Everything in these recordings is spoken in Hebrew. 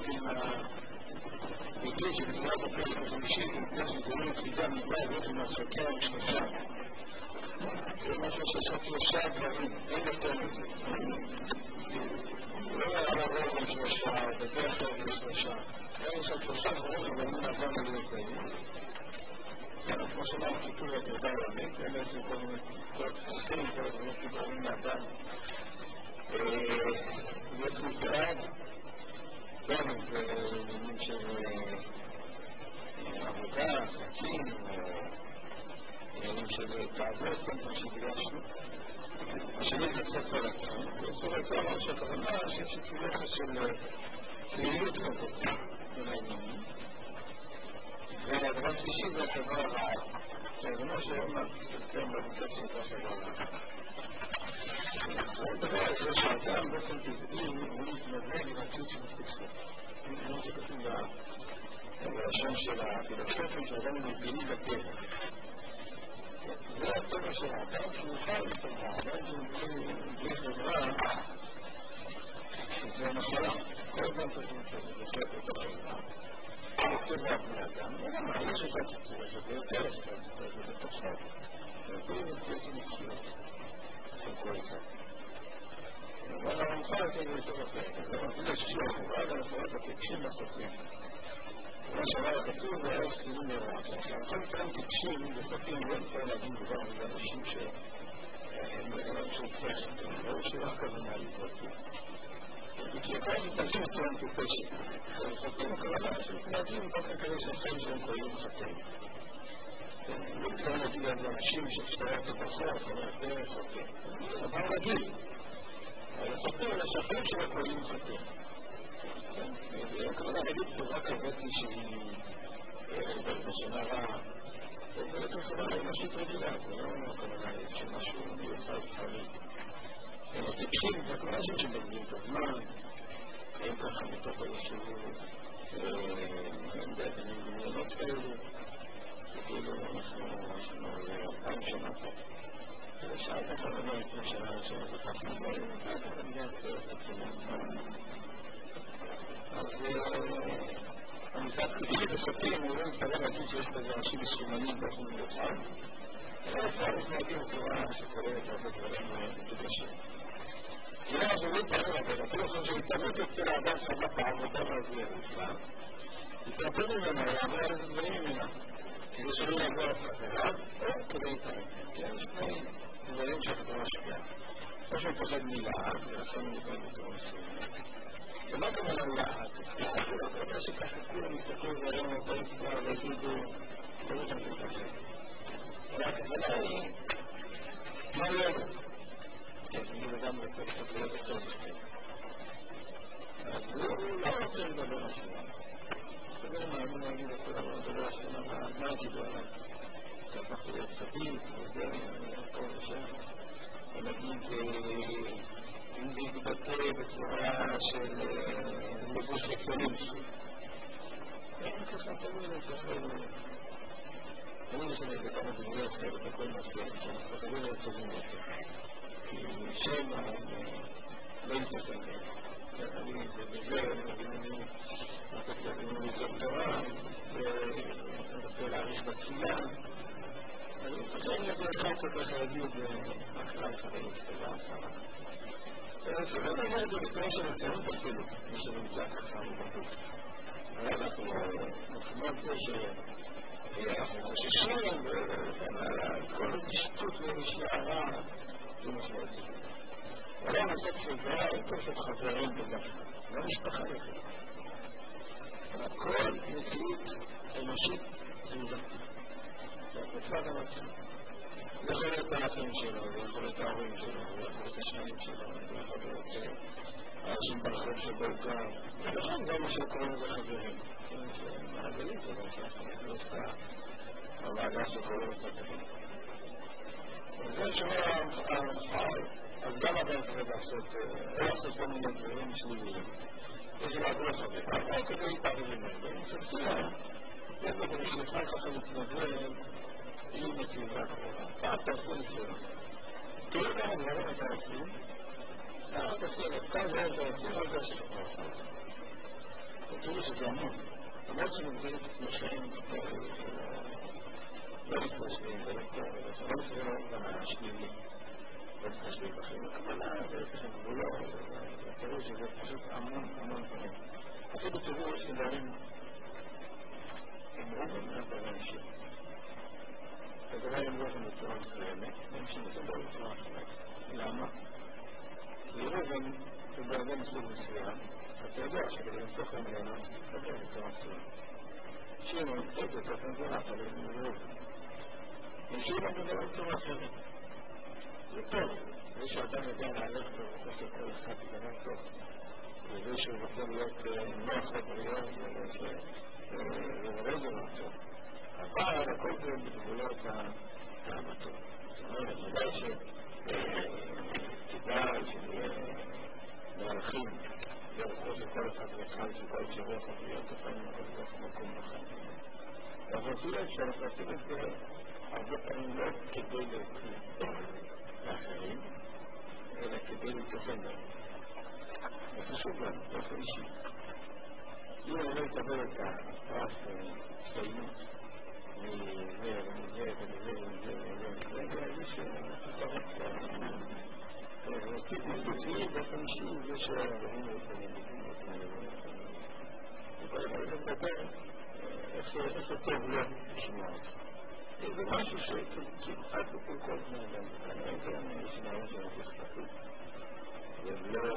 עם הביטוי שבתחילת הפרק החמישי, יש גורמים תפיסה מדבר זאת עם הסוקר עם שלושה. זה משהו שעושה שלושה דברים, אין יותר מזה. לא היה רוב עם שלושה, בדרך כלל עם שלושה. היה עושה שלושה דברים שגורמים לעזור להיות דברים. כמו שאמרנו, קיפול והקרבה העולמית, אלה זה כל מיני תחושים, כל הדברים שגורמים לאדם להיות מוטרד, גם בעניינים של עבודה, עסקים, עניינים של תעבוד, כמו שהדגשנו. השני זה ספר עצמם, וספר עצמם מה שהכוונה שיש תפילה של פעילות כזאת בין העניינים. והדבר שלישי זה החברה הרעה. זה מה שהיום נסתם במצב שנקרא חברה הרעה. הדבר הזה שהאדם באופן טבעי הוא מתנדב עם המציאות שמחוץ לו. כמו שכתוב בלשון של הפילוסופים שאדם מבינים בטבע. זה הטבע של האדם שהוא חי בטבע. האדם שהוא בלי חברה זה מחלה. כל אדם צריך למצוא את החברה. טבע בני אדם, וגם יש את הציצור הזה ביותר, יש את הציצור הזה בתוכו. זה מציאות ומציאות של כל אחד. אבל הרמח"ל יותר ויותר אחרת. זה מציאות ששיעור החברה, גם החברת הטיפשים והחוקרים. מה שאמר הכתוב, זה היה סכינים מרוח. כשהרמח"ל מתאם טיפשים, וחוקרים לא נצטרך להגיד דבר מזה אנשים שהם בגלל של פשע. לא שרק כוונה להתרצות. וכשאתה מתנגדים בצורה מטופשת, חוטאים הכוונה שמתנגדים באופן כזה שהחיים שלהם כוללים חטאים. לא מתכוון להגיד לאנשים שכשתראה את הבחור, זה חוטאים. אבל רגיל. אבל חוטאים אלא שהחיים שלהם כוללים חטאים. הכוונה להגיד תורה כזאת שהיא בשנה רעה, זה הכוונה לאנושית רגילה, זה לא הכוונה שמשהו מיוחד חריג. הם הטיפשים, זה הכוונה שמבזבזים את הזמן, הם ככה מתוך איזשהו דמיונות כאלו, שכאילו אנחנו 2,000 שנה פה. ושאלת לך לא לפני שנה ראשונה וככה דברים, וככה אני גם את עצמם. אז המושג טיפשי וסופים, הוא לא מתכוון להגיד שיש בזה אנשים מסומנים באופן מיוחד, אלא אפשר להגיד בצורה שכוללת הרבה דברים מטופשים. זה לא עזורים פעמים אבל, אפילו חושב שהתאבות אצל האדם חזק בעבודה והזויה בכלל. התאבות ממנו, יעבור איזה דברים ממנו, כדי שלא יעבור לחבריו, או כדי להתאבות. כן, יש דברים דברים שהחברה משפיעה. או שהוא פוחד מלהט, ולעשות מלכות בתור מסוימת. ומה כמובן על להט? להט זה לא כזה שככה כולם מסתכלו ועלינו אותם כבר ויגידו, לא יודעת את זה. והכוונה היא, מה לא יודעת? כן, אני גם רוצה קצת להיות יותר בשביל. אז הוא לא רוצה לדבר השנה. סגר מה, אני נגיד את כולם לדבר השנה, מה יגידו עליו? צריך להיות צדיק, וזה, כל השם. ונגיד, אם זה יתבטא בצורה של לבוש חיצוני בשביל. אין ככה תמיד לתכנן. אני משנה את זה כמה דברי אחרת בכל נושא, שאנחנו חייבים להיות טובים יותר. כי שם לא יתכן. אני בזה, אני רוצה תורה, ורוצה להעריך בתפילה. אני חושב לברכת אותך להגיד הכלל חברים כתבה אחרה. אפילו אני אומר את זה בצורה של הציונות אפילו, מי שנמצא ככה מבחוץ. אבל אנחנו נפמד זה שאנחנו חוששים וכל שטות ואיזושהי הערה זה משמעותי. אבל הנושא של זה אין פשוט חברים בדווקא, לא משפחה יותר. כל מציאות אנושית זה מזכתית. זה מצוות המצב. זה יכול להיות האחים שלו, זה יכול להיות ההורים שלו, זה יכול להיות השניים שלו, זה יכול להיות האנשים ברחוב שבו הוא גר. ולכן גם מה שקוראים לזה חברים. זה מעגלית, זה לא שאנחנו לא סתם. המעגל שקוראים לזה חברים. וזה שאומר המחר, אז גם אדם צריך לעשות כל מיני דברים שליליים. יש מעגל חברים. אבל כדי להתערב ממנו. זה בסדר. זה דבר שנפעל ככה להתנדב עם הסביבה הקרובה. פעם תעשו ניסיון. תראו כמה דברים אתה עושים, אתה עושים, כאן זה אתה עושים, אבל זה שאתה עושים. שזה המון. למרות שמגדיר את עצמו שהם לא מתחשבים ולא מתחשבים גם השלילי. לא מתחשבים בכם. הכוונה זה לכם גבולות, תראו שזה פשוט המון דברים. אפילו תראו שדברים הם רובם מהדברים שלי. הדבר הם רובם בצורה מסוימת, הם שמתדבר בצורה אחרת. למה? כי רובם זה בהרבה מסוג מסוים, אתה יודע שכדי למצוא ממנו, תדבר בצורה מסוים. שאם הם קצת יותר תנזרה, אבל הם רובם. ושאם הם תדבר בצורה אחרת. זה טוב, זה שאדם יודע להלך ולחוש את כל אחד דבר טוב. וזה שהוא רוצה להיות נוח לבריות, וזה דבר טוב. אבל הכל זה בגבולות הטוב. זאת אומרת, כדאי שזה מערכים דרכו שכל אחד וחד, שכל שבוע חוויות לפעמים כל מקום בחיים. אבל אפילו אפשר לעשות את זה הרבה פעמים לא כדי להוציא לאחרים, אלא כדי לתוכן בהם. זה חשוב לנו, באופן אישי. אם אני לא אקבל את הפרס הצטיינות מזה ומזה זה שחסרת ורציתי מסתכלי באופן אישי זה שהדברים וכל הדבר זה מדבר איך טוב לא לשמוע את זה. זה משהו שכמעט בכל זמן גם כנראה גם לשמוע שאנחנו ספקים ולא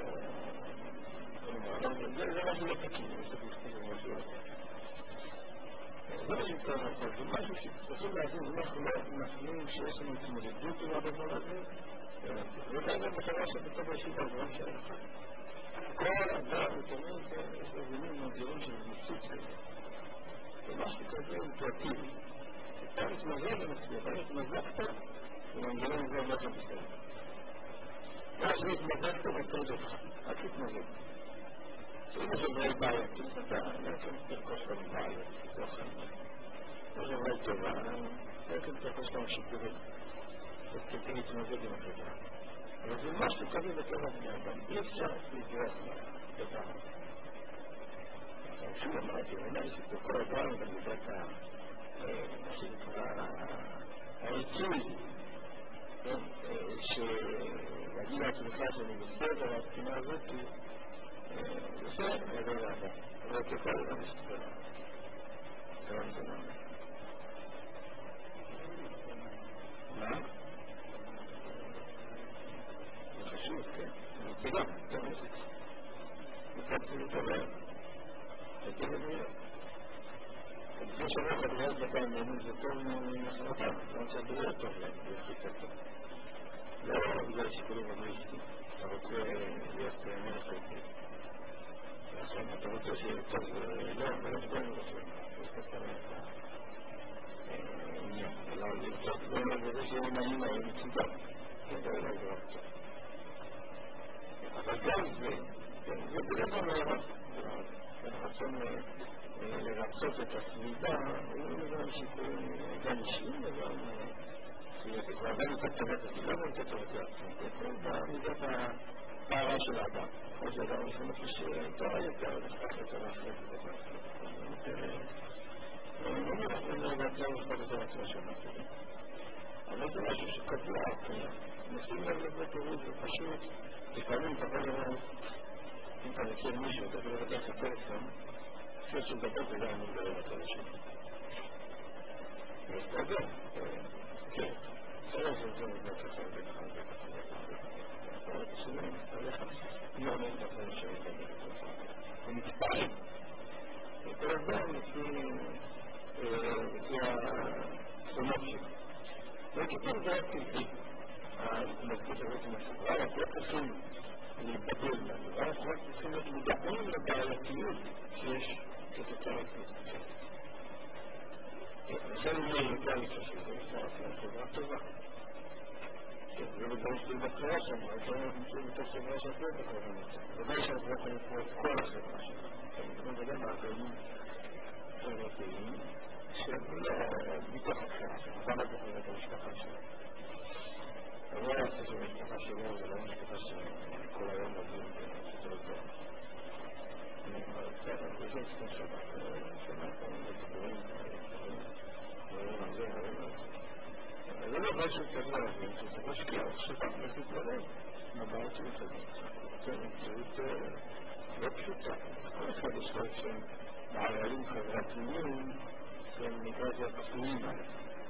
זה משהו לא תקין, זה משהו לא תקין. זה לא שיצא נכון, זה משהו שצריכים להבין, אנחנו לא מפנים שיש לנו התמודדות עם הדבר הזה, וזה גם בחרה שבטוב הישיבה, זה לא משנה לך. כל אדם, הוא תמיד, יש לו זינים מגדירים של ניסות כזה. זה משהו כזה אינטואטיבי. אתה מתמזל במצביע, אתה מתמזקת, ומנגנון הזה לא אתה בסדר. מה שהתמזקת מטריד אותך, רק התמזקת. אם זה לא בעייתי, אתה בעצם תרכוש גם בעיות, תוכן. אם זה לא טובה, בעצם תרכוש גם שיפורים. כדי להתמודד עם החברה. אבל זה משהו כזה בטבע בני אדם. אי אפשר לברוח לדבר. אז שוב אמרתי, אני שזה כל הדבר, גם בבית מה שנקרא העיצוי, שלהגיד לעצמך שאני בסדר, ההסכימה הזאת, בסדר, אני לא יודע. אבל ככל אדם יש תפלה. זה לא זה לא. מה? זה חשוב, כן? זה תפילה, זה מוזיק. מצאתי לדבר. הייתי לדבר. לפני שבוע חדרת בטיים בימים זה טוב ממחרתם. לא רוצה לדבר טוב להם, זה חיצה טוב. לא בגלל שיקולים אגריסטיים. אתה רוצה להיות מלך חלקי. אתה רוצה שיהיה טוב, לא, אבל יש בו אני רוצה. יש כסה לך. אלא זה קצת בזה שיהיה נעים היום מצודם. זה לא ידוע קצת. אבל גם זה בדרך כלל לא רצון לרצות את הסביבה, הוא גם שיקולים גם אישיים וגם סביבתי. כבר גם יותר טובת הסביבה ויותר טובת לעצמם. זה במידת הפערה של האדם. כמו שאדם יש לנו שתורה יותר, לפתח יותר אחרת את זה. אני לא יודעת לא לפתח יותר עצמה שאומרת את זה. אבל זה משהו שקבוע, נשים לב לזה פירוש, זה פשוט, לפעמים אתה יכול לראות, אם אתה מכיר מישהו, אתה יכול לראות איך הטלפון, לפני שבדבר זה גם אני מדבר את האנשים. ואז אתה יודע, כן, זה לא זה מביא ככה וככה וככה. אבל בשביל אני מסתלך, לא אומר את הדברים שאני מדבר את זה. הוא מתפעל. וכל הזמן לפי הסונות שלו. וכתוב זה טבעי, ההתמודדות הזאת עם הסביבה, אנחנו לא צריכים להיבדל מהסביבה, אנחנו רק צריכים להיות מודעים לבעייתיות שיש כתוצאה מהסביבה. לכן אני יותר חושב, זה נשמע חברה טובה. זה בדברים שלי בבחירה שם, אבל אנחנו נמצאים בתוך חברה שאתה לא בקוראים אותה. ודאי שאנחנו לא יכולים לקרוא את כל החברה שלנו. זה גם מעגלים חברתיים, שהם לא מתוך הבחירה שלנו, גם את יכולים את המשפחה שלנו. אני לא רוצה שבמשפחה שלנו, זה לא משפחה שכל היום עובדים וזה לא טוב. אני חושב לפני שבת, שמעתם לציבורים, זה לא משהו צריך להבין, שזה משקיע שבת מתתלם, מבט של כזאת. זה מציאות לא פשוטה. כל אחד יש לו שהם מערערים חברתיים, שהם נקרא זה הפסויים האלה.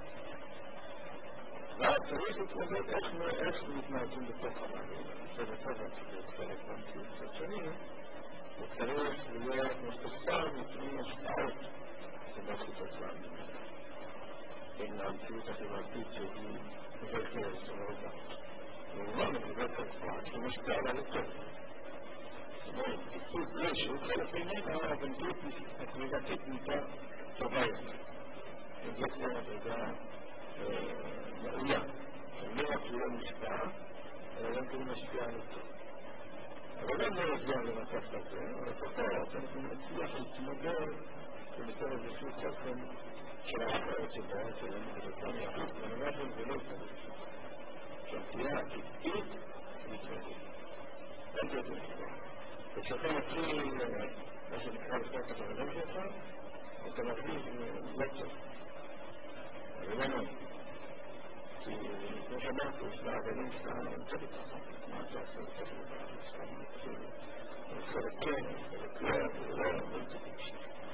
צריך להתמודד איך מתנהגים בתוך המערערים. זה בטבע צריך להיות חלק מהמציאות. מצד שני, הוא צריך להיות מפוסר מפני השפעות שבאחו תוצאה ממנו. בין המציאות החברתית שהיא מבקר, זאת אומרת, הוא לא מבקר כבר, שהוא משפיע עליו יותר. זאת אומרת, קיצות זה שהוא חלק ממנו, אבל המציאות החברתית נקרא טובה יותר. וזה כבר מדרגה ראויה. לא רק הוא לא משפיע, אלא גם הוא משפיע על אותו. אבל גם לא נגיע למצב כזה, אבל לפחות אנחנו נצליח להתמודד ולתת איזשהו צופן של האחריות שבאות שלנו בדרכם יחד, ואני חושב זה לא יתמודד. שהפתיעה הטבעית מתמודד. אין זה מסוים. וכשאתה מתחיל מה שנקרא לפתוח את העולם שלך, אתה מתחיל לקצר. אבל לא מאוד. כי כמו שאמרתי, יש לעבדים שאתה נמצא בתחום. מה אתה עושה בתחום? אתה מתחיל חלק כן, חלק לא, לא תקשיב.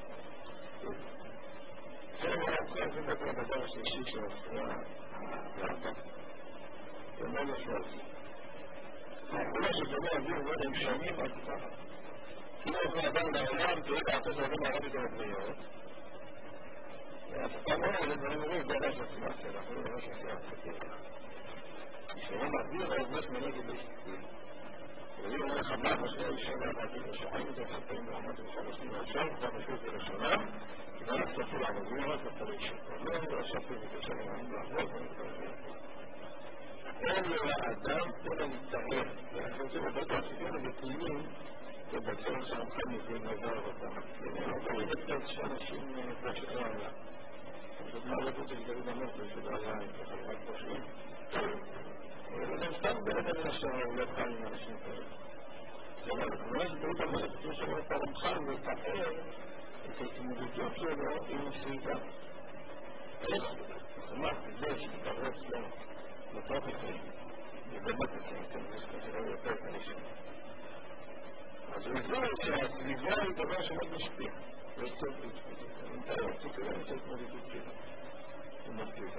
זה כל זה הדבר השלישי של הסתירה, והאדם. זה מאוד משמעות. מה שדומה עבור דברים שונים על ככה. כאילו זה אדם לעולם, תראי לעשות אדם הרב את הדמיות. אז אתה לא רואה דברים אומרים, זה ראש הסימציה, אנחנו לא ראש הסימציה. כשאני מעביר על זאת מנגד לשתים. ואני אומר לך מה משהו שנה, ואני משוחיים את הספרים ועמד וחלשים עכשיו, והמשהו זה ראשונה, וגם הצפו לעבודים רק בצרי שקר. לא אני לא שפים את זה שאני מעמד לעבוד, ואני מתאר. אין לאדם אלא להתאר. ואנחנו רוצים לדעת הסיפור הבטלים, ובצר שאנחנו מבין לדבר אותם. אבל אני בטח שאנשים פשוט לא עלה. זאת מערכת של דוד המלכי, שלא היה עם כחברת פושעים. וגם סתם בלבן לשם, הוא לא חי עם אנשים כאלה. זאת אומרת, ממש דוד המלכי, כמו שאומרת הרמח"ל, מתאר את ההתמודדות שלו עם הסביבה. איך? זאת אומרת, זה שתתרץ לו לתוך את זה, ובאמת את זה, אתם יש כזה לא יותר כניסים. אז הוא יודע שהסביבה היא דבר שמאוד משפיע. לא צריך להתמודד. אני מתאר את זה כדי למצוא התמודדות שלו. הוא מפתיע.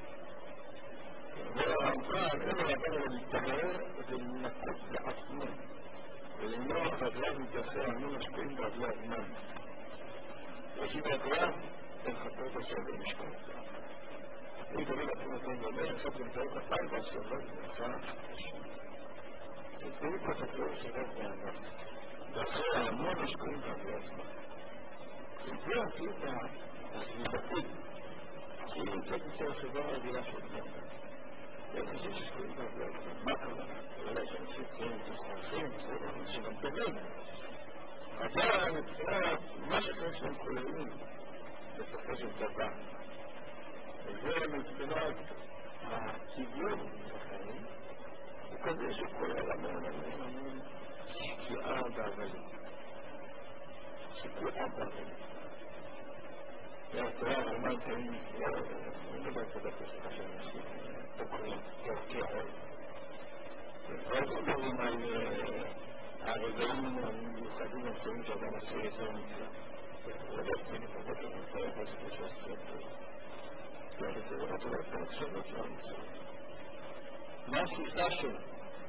והרמח"ל, אין לעבור להתאר ולנקות לעצמו, ולמנוע חדריו מתייחסי העמים השפעים בעבלי הזמן. ראשית הקרב, אין חפות עכשיו במשפט. הוא ידבר לעצמו אותם ואומר, עכשיו זה מתאר כפיים והסובל ונצא. ותראו פה את הצורך שלו בענף. ואחרי ההמון השפעים בעבלי הזמן. וזה עשית הסביבתית. היא נמצאת בצורך שבא הרגילה של בני. ואנשים ששפעים בעבלי הזמן. מה קרה? אולי שאנשים קוראים את הסחרחים, שגם טובים. אבל מבחינת מה שיש להם כוללים בסופו של דבר. וזה מבחינת הטבעיות בחיים, הוא כזה שכולל המון שקיעה בעבלים. שקיעה בעבלים. והתורה הרמנית היא אני מדבר כזה כספה של אנשים תוקרים, תורקי עול. ועוד אומרים על הרגעים המיוחדים המסוימים שאדם עושה יותר מצווה. ולא תמיד לפחות למתאר בסיפור של הספר. זה לא רוצה להפעל שלו של המצווה. מה השיטה שלו?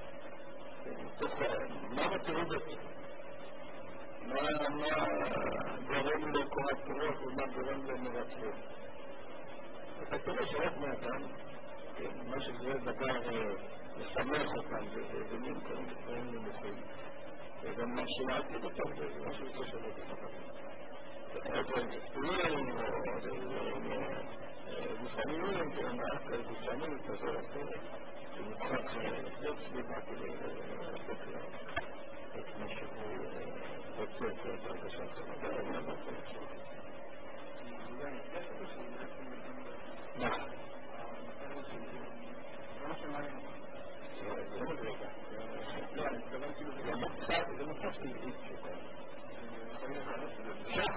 מה מטרידות? מה גורם לקורת רוח ומה גורם למרצות? אתה תראה שרק מאדם, מה שזה דבר לשמח אותם ובנים כאלה נמוכים. וגם מה שמעתיד אותם זה משהו יותר שלא תפחדים. דברים כספיים או גופניים, כמעט גופניים כזו לסרט, שמוכרח לבדוק סביבה כדי לתת את מה שהוא רוצה את הרגשה שלו. זה לא מה זה עכשיו. מה? זה לא מדרגה. זה מצב טבעי שלך.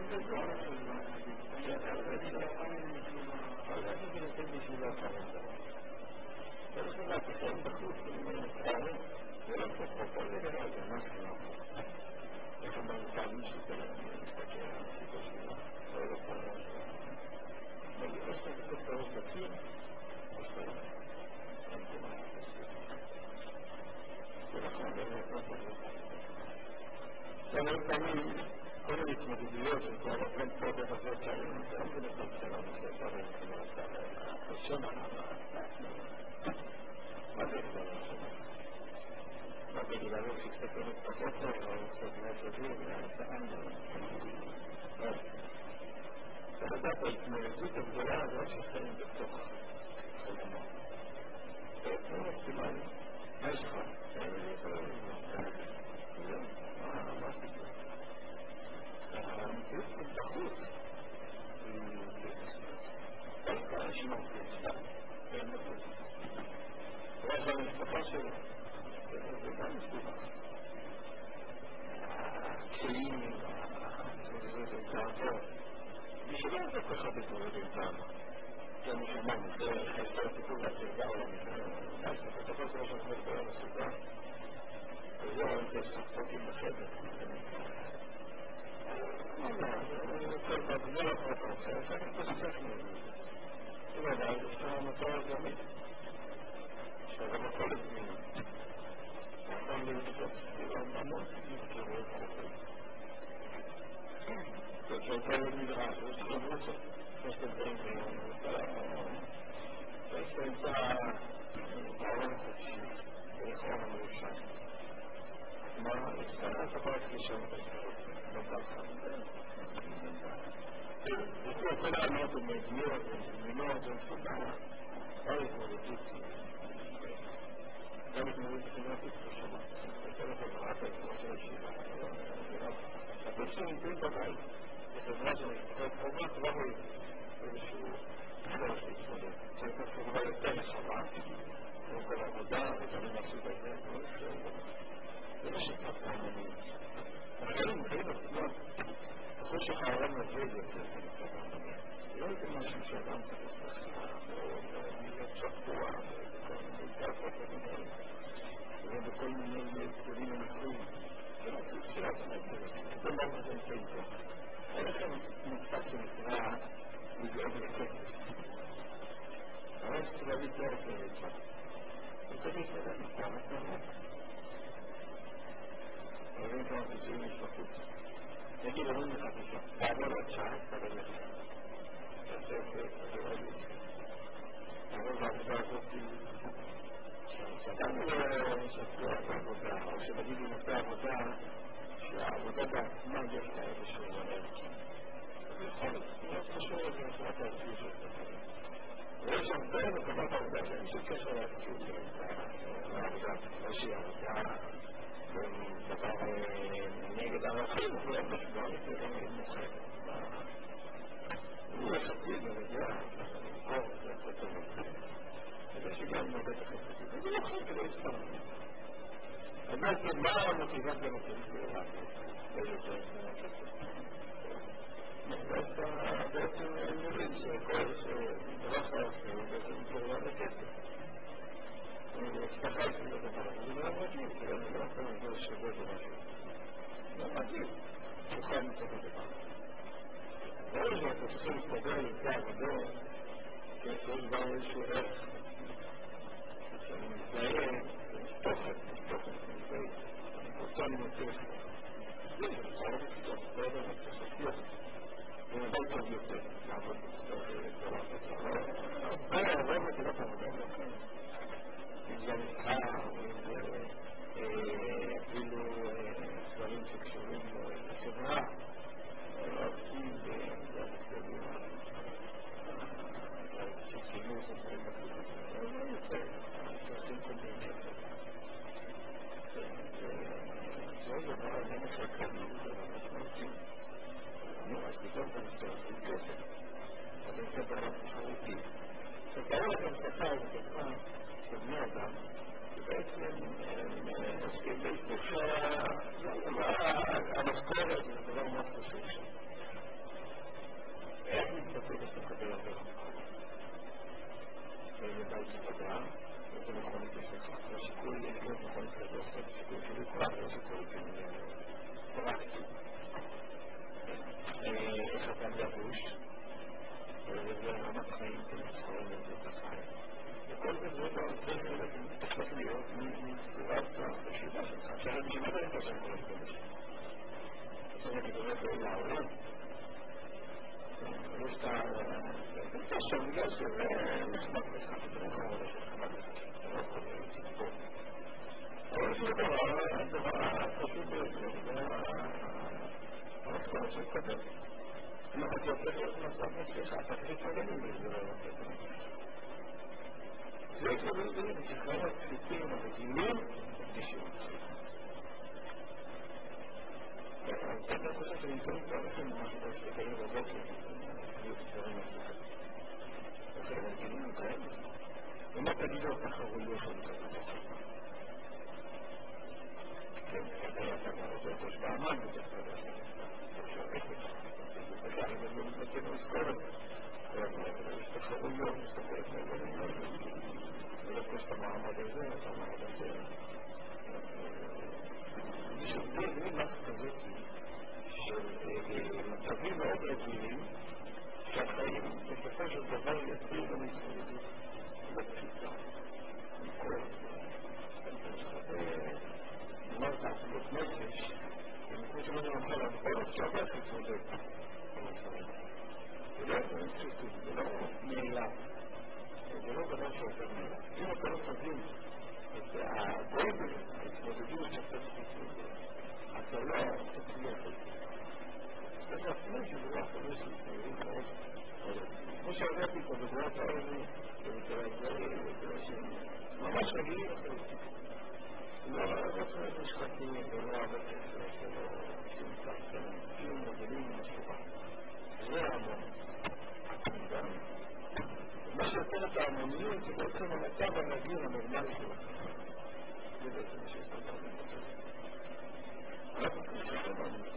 כל ההתמודדויות של כל הרפן פה בבבות שהיום זה לא בנקוד שלנו שדברים ראשון מה זה דבר ראשון? מה זה דבר שקצת פחות טוב או קצת מהשבים והצען ולדעת ההתמודדות הגדולה הזאת שחיים בתוך חולמה זה אופטימלי מה יש לך? מה עשית? המציאות בחוץ היא דווקא אנשים עובדים אין מקום רואה שהמשפחה שלו זה גם מסובך הקשיים ההתמודדות עם טעם מי שלא רוצה כל אחד להתמודד עם טעם זה מי שאמרנו זה חייסת הטיפול והקרבה העולמית בסופו של שאנחנו מדברים מסובך וזה יש ספקים בחדר כל בגלל הפרטות, אפשר להסתכסך מזה. זה לא יש לך מטרה גמית. יש לך הכל פנימי. נכון להסתכסך סביבה המון מתקרב חופים. כשאתה מדרש, יש לך מוצא. יש לך דברים יש לך בעולם חופשי, ולכל המרושע. מה? יש לך הפרט לשם את הספרות. לפי כל הענות המדיניות, המזמינות, המפודה, לא התמודדות גם התמודדות חברתית חשובה. בצד החברה כמו של הישיבה. אבל שנמצאים בבית, בחברה של חברה כבר רואים איזשהו צורך להתמודד. צריך חברה יותר רחבה, כמו כל העבודה, ודברים מהסוג הזה, זה לא שיטת העניינים. החיים עצמם ככל שהעולם הזה יוצא לא איזה משהו שאדם צריך לסחר או להיות שפוע ובכל מיני כלים וניסויים זה לא סוג של עצמם זה לא מה זה נמצאים פה אין לכם מצפת שנקרא לדאוג לכסף אבל יש להביא תואר כסף וצריך להסתכל מטעם עצמם אבל כבר סיצויים משפחות יגיד אומרים לך תשמע, תעבור עוד שעה, תעבור לך. תעבור בעבודה הזאת, שאדם שבוע בעבודה, או שבגיד לי נושא עבודה, שהעבודה בעצמה יש לה איזשהו ערך. זה יכול להיות חשוב את זה, את העצמי של זה. ויש הרבה מקומות עבודה שאין שום קשר לעצמי, לעבודה, או שהיא עבודה, דבר נגד ערכים, זה משמע יותר מוכר. הוא יחסית ורגיע, זה יחסית ורגיע. זה שגם נובד יחסית. זה לא חסר כדי להסתכל. מה המוטיבציה במוטיבציה? בעצם מבין שכל שדבר חרפי הוא בעצם מתקרבה בכסף. השתחל את הדבר הזה, זה לא מגיע, כי אני לא יכול לדבר שווה במשהו. לא מגיע, שוכר מצב הדבר. ברגע שאנחנו צריכים להסתדר לצע עבודו, שיש כבר איזשהו ערך. שאני מזדהה, תוכן, מזדהה. אותו אני מוצא לך. זה חרב לפתוח, זה לא דבר שסופיות. זה נדל טוב יותר, לעבוד בצדור דבר כזה. אבל הרוב נקודת עבודה לא כאן. אם זה המסחר, אם זה אפילו דברים שקשורים לחברה, לא עוסקים במסגרים שציינו סופרים בסופרים. זה לא יותר, שעושים כל מיני כסף. זה דבר עניין הכלכלי, זה דבר משמעותי. נו, אז פתאום אתה מסתכל עם כסף. אתה נמצא בעולם תחרותי. שתאר לכם שפה ובטחה של בני אדם, שבעצם עוסקים בעיסוק שהמשכורת זה דבר מאוד חשוב שם. עכשיו בגלל שזה נחמד לך, זה לא חמור לך, נחמד לך, זה לא יכול להיות סיפור. אבל זה דבר חשוב ביותר, זה המשכורת שמקבל. אם אתה יוצא להיות מצב מצליחה, אתה תחליט עלינו בזה לא יוצא. זה דברים דברים, שחיים הפשוטים, הרגילים, מרגישים מצליחה. אתה חושב שנמצאים כבר לכם משהו בספרים בבוקר, סביב דברים מצליחה. החיים הרגילים הם כאלה. ומה תגידו התחרויות של זה? כן, אתה רוצה את השפעה מים בדרך כלל, אפשר אפס. בכלל, אבל לא מתנצל במשכורת. יש תחרויות, מסתכלת מהדברים האלה. ולא יש את המעמד הזה, את המעמד הזה. יש איזה מין לך כזאת של מצבים מאוד רגילים שהחיים בסופו של דבר יצאו למתמודדות לא פשוטה. מכל אמרת עצמות נפש, ומכו שמונה לך להנפות שעבר תתמודד. זה לא פשוטות, זה לא נעילה. זה לא דבר שעובר נעילה. אם אתה לא תבין את הגודל, ההתמודדות שאתה תתמודד, אתה לא תצליח את זה. אז אפילו שזה לא אפילו שהתמודדות מאוד רציני. כמו שהראיתי את הדברות האלה, ממש רגילים אחרים. לא צריך משחקים, ולא הרבה כסף, ולא שום צרכנים, שום מובילים משורה. זה המון. מה שיותר את ההמוניות זה בעצם המצב הרגיל הנורמלי שלכם. זה בעצם מה שיותר את ההמוניות. אנחנו צריכים את ההמוניות.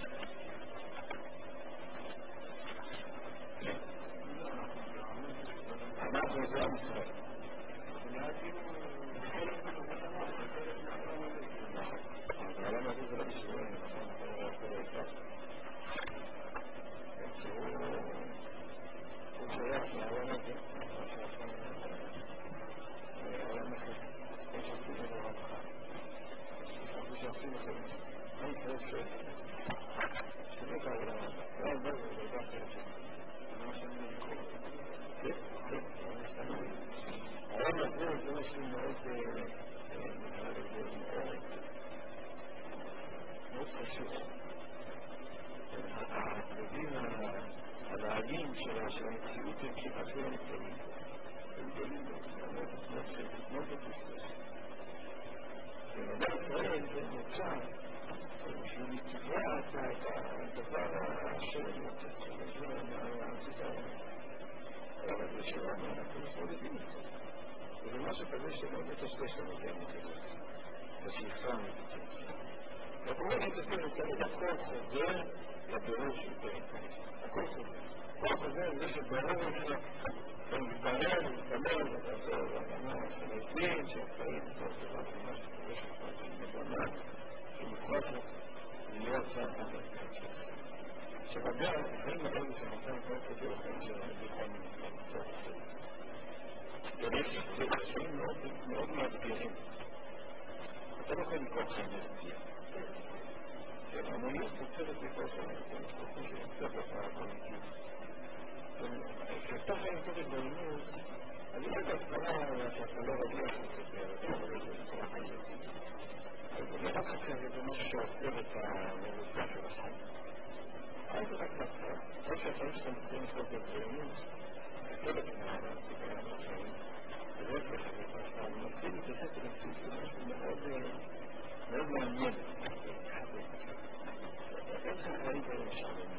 אנחנו זה עם ישראל. אבל למה זה לא בשביל הוא שייך לעולם הזה, לעולם אחר, יש עושים את העולם אחר. יש שעושים לכם, אין קרוב שמת העולם הזה, לא עבר זה לדעת אחרת שם. זה מה שאני לקרוא. כן, העולם הזה זה משהו מאוד מאוד חשוב. הדברים הלעגים של המציאות הם כמעט לא נתקלים. הם גדולים מאוד בפספס. ומדע ישראל זה נוצר בשביל לצבוע את הדבר השם יוצא זה מהעשית אבל זה שלנו, אנחנו מתמודדים איתו. וזה משהו כזה שלא מטשטש לנו באמת הזאת. זה שאיפה אמיתית. וכמו שתפילו תמיד הכל חוזר לבירור של פרק. הכל חוזר. הכל חוזר זה שברור לך ומתברר ומתברר ותעזור והגנה שמבין שהחיים בסוף דבר ממש כזה שכבר מגנה שמוכרח להיות שם המרכז שלך. שבגלל החיים האלה שמצאים כבר כזה החיים שלנו בכל מיני זה חיים מאוד מאתגרים. אתה לא יכול לקרוא חיים מאתגרים. המוניות מוצרת בכל חיים, כמו שנמצא בפעה הפוליטית. כשאתה חיים כזה בעינות, אני לא יודעת כמה שאתה לא רגיל שתספר, אתה לא רגיל בצורה כזאת. זה רק חצר, זה משהו שעובר את הממוצע של החיים. אז זה רק חצר. רק שהחיים שאתה מתחיל לשלוט בעינות, חלק מהחיים, זה רק לחלק מהחיים. אני מתחיל להתייחס למציאות של משהו מאוד מעניין. אין חיים כאלה משעממים.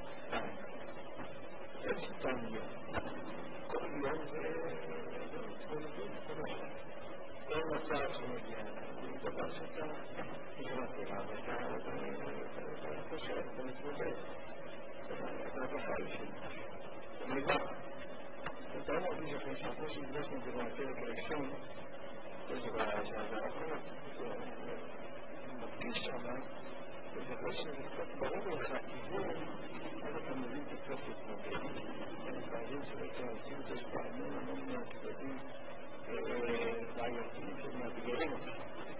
אין סתם יום. כל יום זה מתמודדים, כל מצב שמגיע, זה דבר שאתה נשמע אליו, ואתה חושב, אתה מתמודד. אתה בחיים של משהו. זה נגמר. אתה לא מרגיש אחרי שאחרי שהתגשנו את זה מהפרק הראשון, יש בעיה שהעזרה אחרת, מרגיש שמה, וזה אחרי שזה קצת ברור לך הכיוון, אז אתה מבין קצת להתמודד. אני חייבים שבעצם עושים את זה פעמים המון מהצדדים בעייתיים שמאתגרים אותך.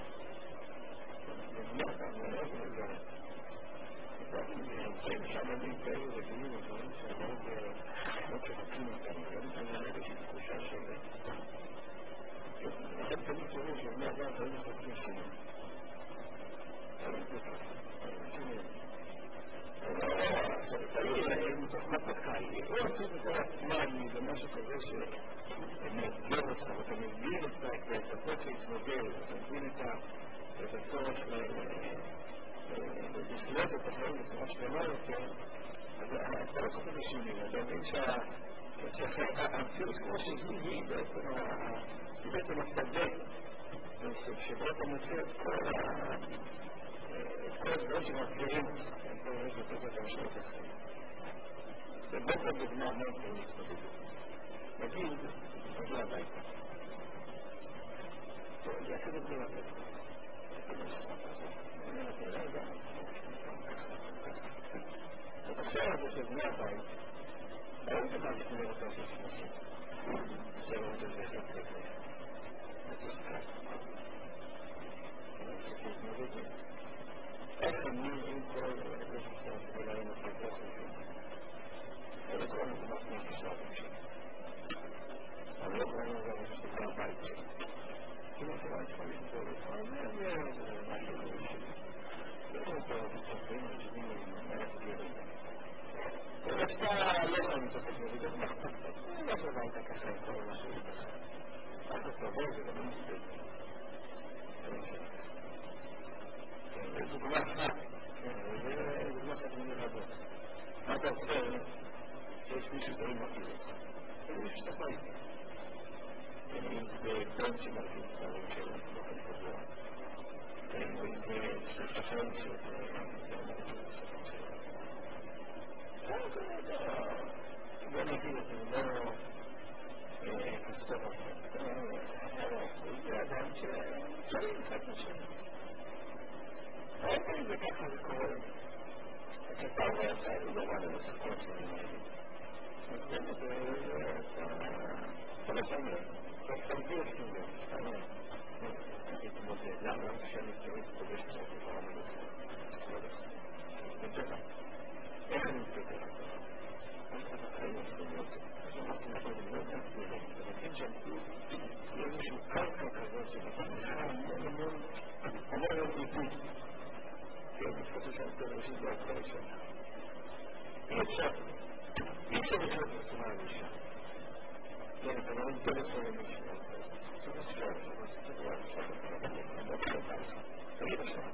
נגמר כאן, מאוד מאתגרים. לפעמים נמצאים שם עמים כאלה רגילים, דברים שמאוד שחקים אותם, צריך לכל עצמם במשהו כזה שמאתגר אותך, ואתה מבין את הצורך להתמודד, אתה מבין את הצורך לחיות את החיים בצורה שלמה יותר, אז אתה לא חושב לשינוי, אתה מבין שהמציאות כמו שהיא בעצם השדה, שבו אתה מוצא את כל הדברים שמאתגרים אותך, אתה רואה את המשמעות החיים. ובאמת דוגמה מאוד מאוד מתמודדת. נגיד, מגיע הביתה. טוב, זה כזה בגלל הביתה. עכשיו הזה של בני הבית, אין דבר לפני אותה של שמושים. זה לא רוצה להחלט כזה. זה תסתכל. זה תתמודד. איך אני עם כל הקושי ולהם הפרקות שלנו. זה כל הנקודה כמו ששאלתם שם. אבל לא קוראים לזה משהו שתקרא הבית שלי. כי מה קרה צריכה לספור לך, זה משהו ראשי. זה לא יותר מצפים, רגילים להסביר את זה. ורצתה לא יכולים לצפות מזה, זה מחפת. זה לא שבא איתה ככה עם כל משהו ככה. אז אתה תבוא, זה גם מספיק. זה דוגמה אחת. זה דוגמה אחת מיני רבות. מה אתה עושה? שיש מישהו דברים מרגיז אותך. זה מישהו שאתה חי. אם זה בן שמרגיז אותך, או שלא באופן קבוע. אם זה ששכן שזה בוא נגיד את זה, לא כסתור אחת. זה אדם שצריך אחד לשני. אבל זה ככה זה קורה. אתה רוצה, הוא לא בא לנסחות שלי. אז באמת, אתה לא שם לב. אתה תרגיע שום דבר. אתה לא מתמודד. למה שאני צריך פוגש קצת כבר לנסחות? זה טבע. איך אני מתקדם? אז החיים מתקדמות. אז אמרתי מקודם, לא תקדם. אתה מבין שם איזושהי קרקע כזאת שבטח לך המון איפות. מתפתח שם כל ראשית והכל שם. אי אפשר לחיות בצורה הראשה. כן, אתה לא נותן את זה למישהו. זה אפשר, זה כבר אפשר. אני לא חושב לך. תגיד עכשיו.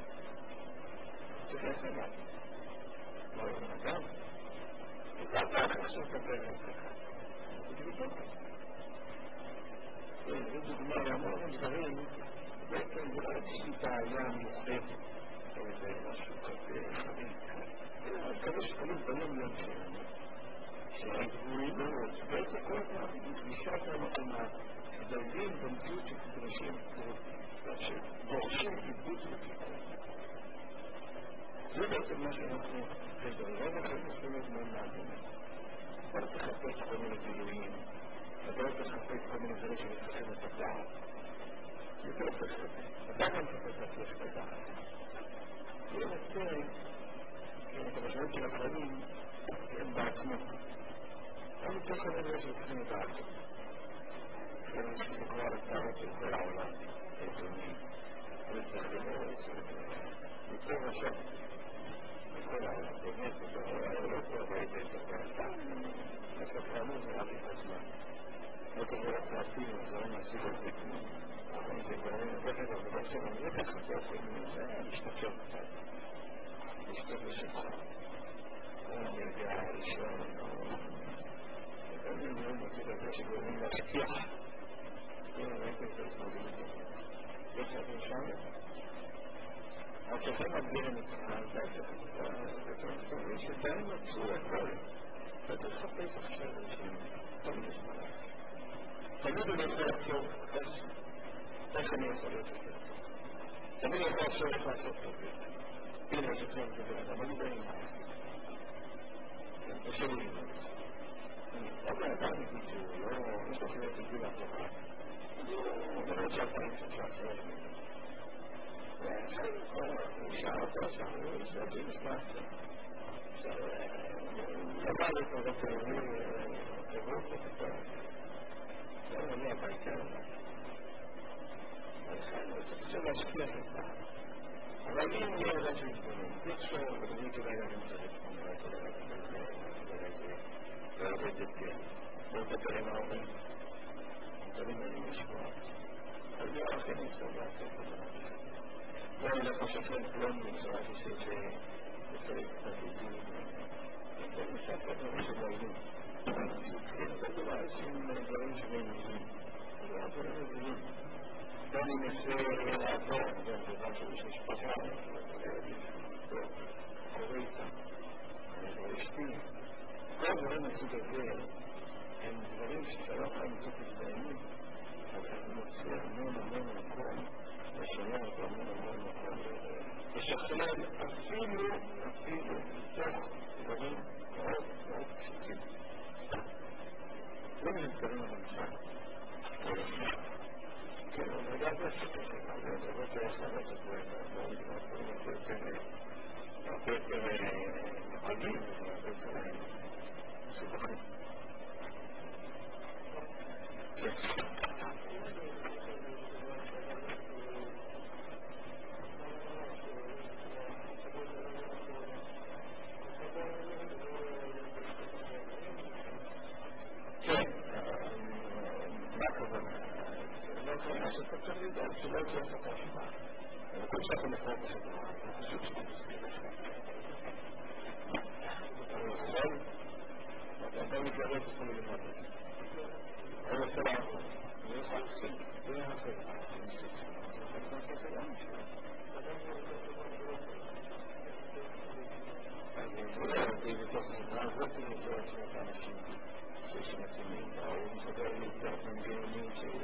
צריך לעשות מה. לא יודע אדם. אתה עכשיו תקבל את זה. זה בדיוק. זה דוגמה להמון דברים. בעצם זה לא איזושהי בעיה מיוחדת. זה משהו כזה חריג. אני מקווה שכלים בנים יום שלנו, שההתבוינות, בעצם כל הזמן נשאר עם הדרגים במציאות שתדרשים שדורשים עיבוד ותיקון. זה בעצם מה שאנחנו חייבים לחפשים את מאוד מעדינים. אתה לא תחפש כל מיני גילויים, אתה לא תחפש כל מיני דברים שמתחשים את הדעת. זה לא תחפש. אתה גם תחפש להפלש את הדעת. זה יוצא, את המשמעות של החיים, הם בעצמו. הם מתוך הדבר שצריכים את העצמו. זה כבר הצעות של כל העולם, איתונים, וסתכלות, מתוך השם, בכל העולם, באמת, לא כל הבית זה כבר הספרנות זה רק את הזמן. לא תבוא לפרטים, זה לא מעסיק את זה כמו. אבל זה כבר נבחר לדבר שלנו, זה ככה זה משתפר קצת. משתפר לשמך. אני יודע, ראשון, לפעמים דברים מסוג הזה שגורמים להשכיח. הנה, ראיתם את עצמדים את זה. יש לכם שם? אז שכם מגדירים אותך, אתה מבין שדיים מצאו הכל. אתה תחפש עכשיו אנשים, תמיד יש מה לעשות. תמיד אני יכול לחשוב, איך אני יכול להיות יותר? תמיד אני יכול לחשוב איך לעשות טוב יותר. הנה, יש לכם כזה, אבל אני באים מה לעשות. קשה לי לבנות. אבל האדם נגיד שהוא לא, יש לו חיות את זה להפוכה. הוא לא רוצה פעמים שאפשר אחרי זה. ואפשר לכל, שעה אותו שם, זה עדיין יש מעשה. דבר לפה בפעמים, חברות ופתאום. זה אני הביתה. אני רוצה להשקיע את זה. אבל אם יהיה אדם שמתבונן, זה אפשר, ואני כדאי להבין את זה. לא לא תקרים ההורים, תקרים אני משמוע. אז זה הכי ניסו לעשות את זה. לא אני לא חושב כלום בצורה שצריך את הבידוד. זה משעשת דברים שבאים. זה דבר שהם דברים שבאים. זה הדברים רגילים. גם אם נעשה לעבור, זה דבר שיש פחד, קורא איתם, אשתי. כל דברים מסוג הזה הם דברים שאתה חיים מתוך הזדיינים, אבל זה מוצא המון מקום לשמוע את המון מקום לשכלל אפילו תוך דברים מאוד פשוטים. לא מתקרבים למצב. כן, אבל גם זה לא צריך לעשות את זה, הרבה יותר עדים, הרבה יותר מסובכים. כן. שלא צריך את השמה. כל שאנחנו נחלק בשבוע, פשוט אני יכול, אתה מתגרב את עצמי למטה. אני רוצה לעבוד. אני יכול לעשות. זה יעשה. אני רוצה לעשות. אני בתוך נעבוד למצוא את האנשים שיש מתאימים. הוא מסתכל להתגרב מנגנונים של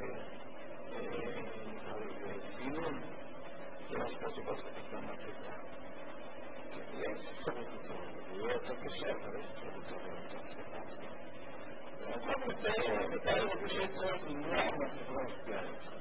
דינון של השפעות שבאסת את המטרידה. יש אפשרות ליצור, זה יהיה יותר קשה, אבל יש אפשרות ליצור אז אנחנו מתאר את זה שצריך למנוע מהחברה השפיעה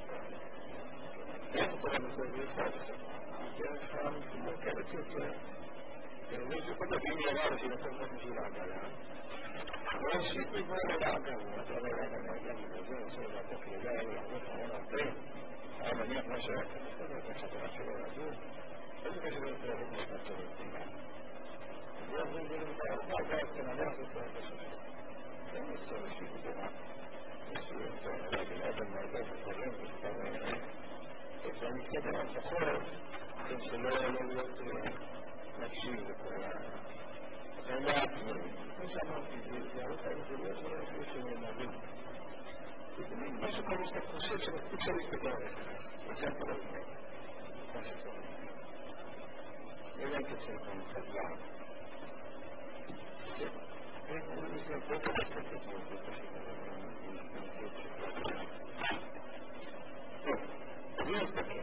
איך אתה רואה בזה ויכול הדרך שלך מורכבת יותר מישהו כל דברים יראה שנתן קצת בשביל העגלה אבל שיט מגבור לעגלה אתה רואה לעגלה וזה עושה לעתוק לגל לעבוד המון הרבה היה מניח מה שהיה כזה את החברה שלו לעזור איזה קשר לא יכול לעבוד משפט שלו זה עבור זה לבטא הרבה אז כנראה זה צריך לשפט אין יצור אישי גדולה איזשהו יצור להגיד אדם מעזב וחולם ושפר אפשר מתקדם לפחות שלא להיות נקשיב לכל זה לא עצמי כמו שאמרתי זה הרבה פעמים זה לא יכול להיות שמנהלים זה מין משהו כמו שאתה חושב שמספיק שם להסתכל על זה וזה אתה לא לפני מה שצריך אלא כצל כמו סבלה איך הוא מסתכל פה כזה כזה אני מסתכל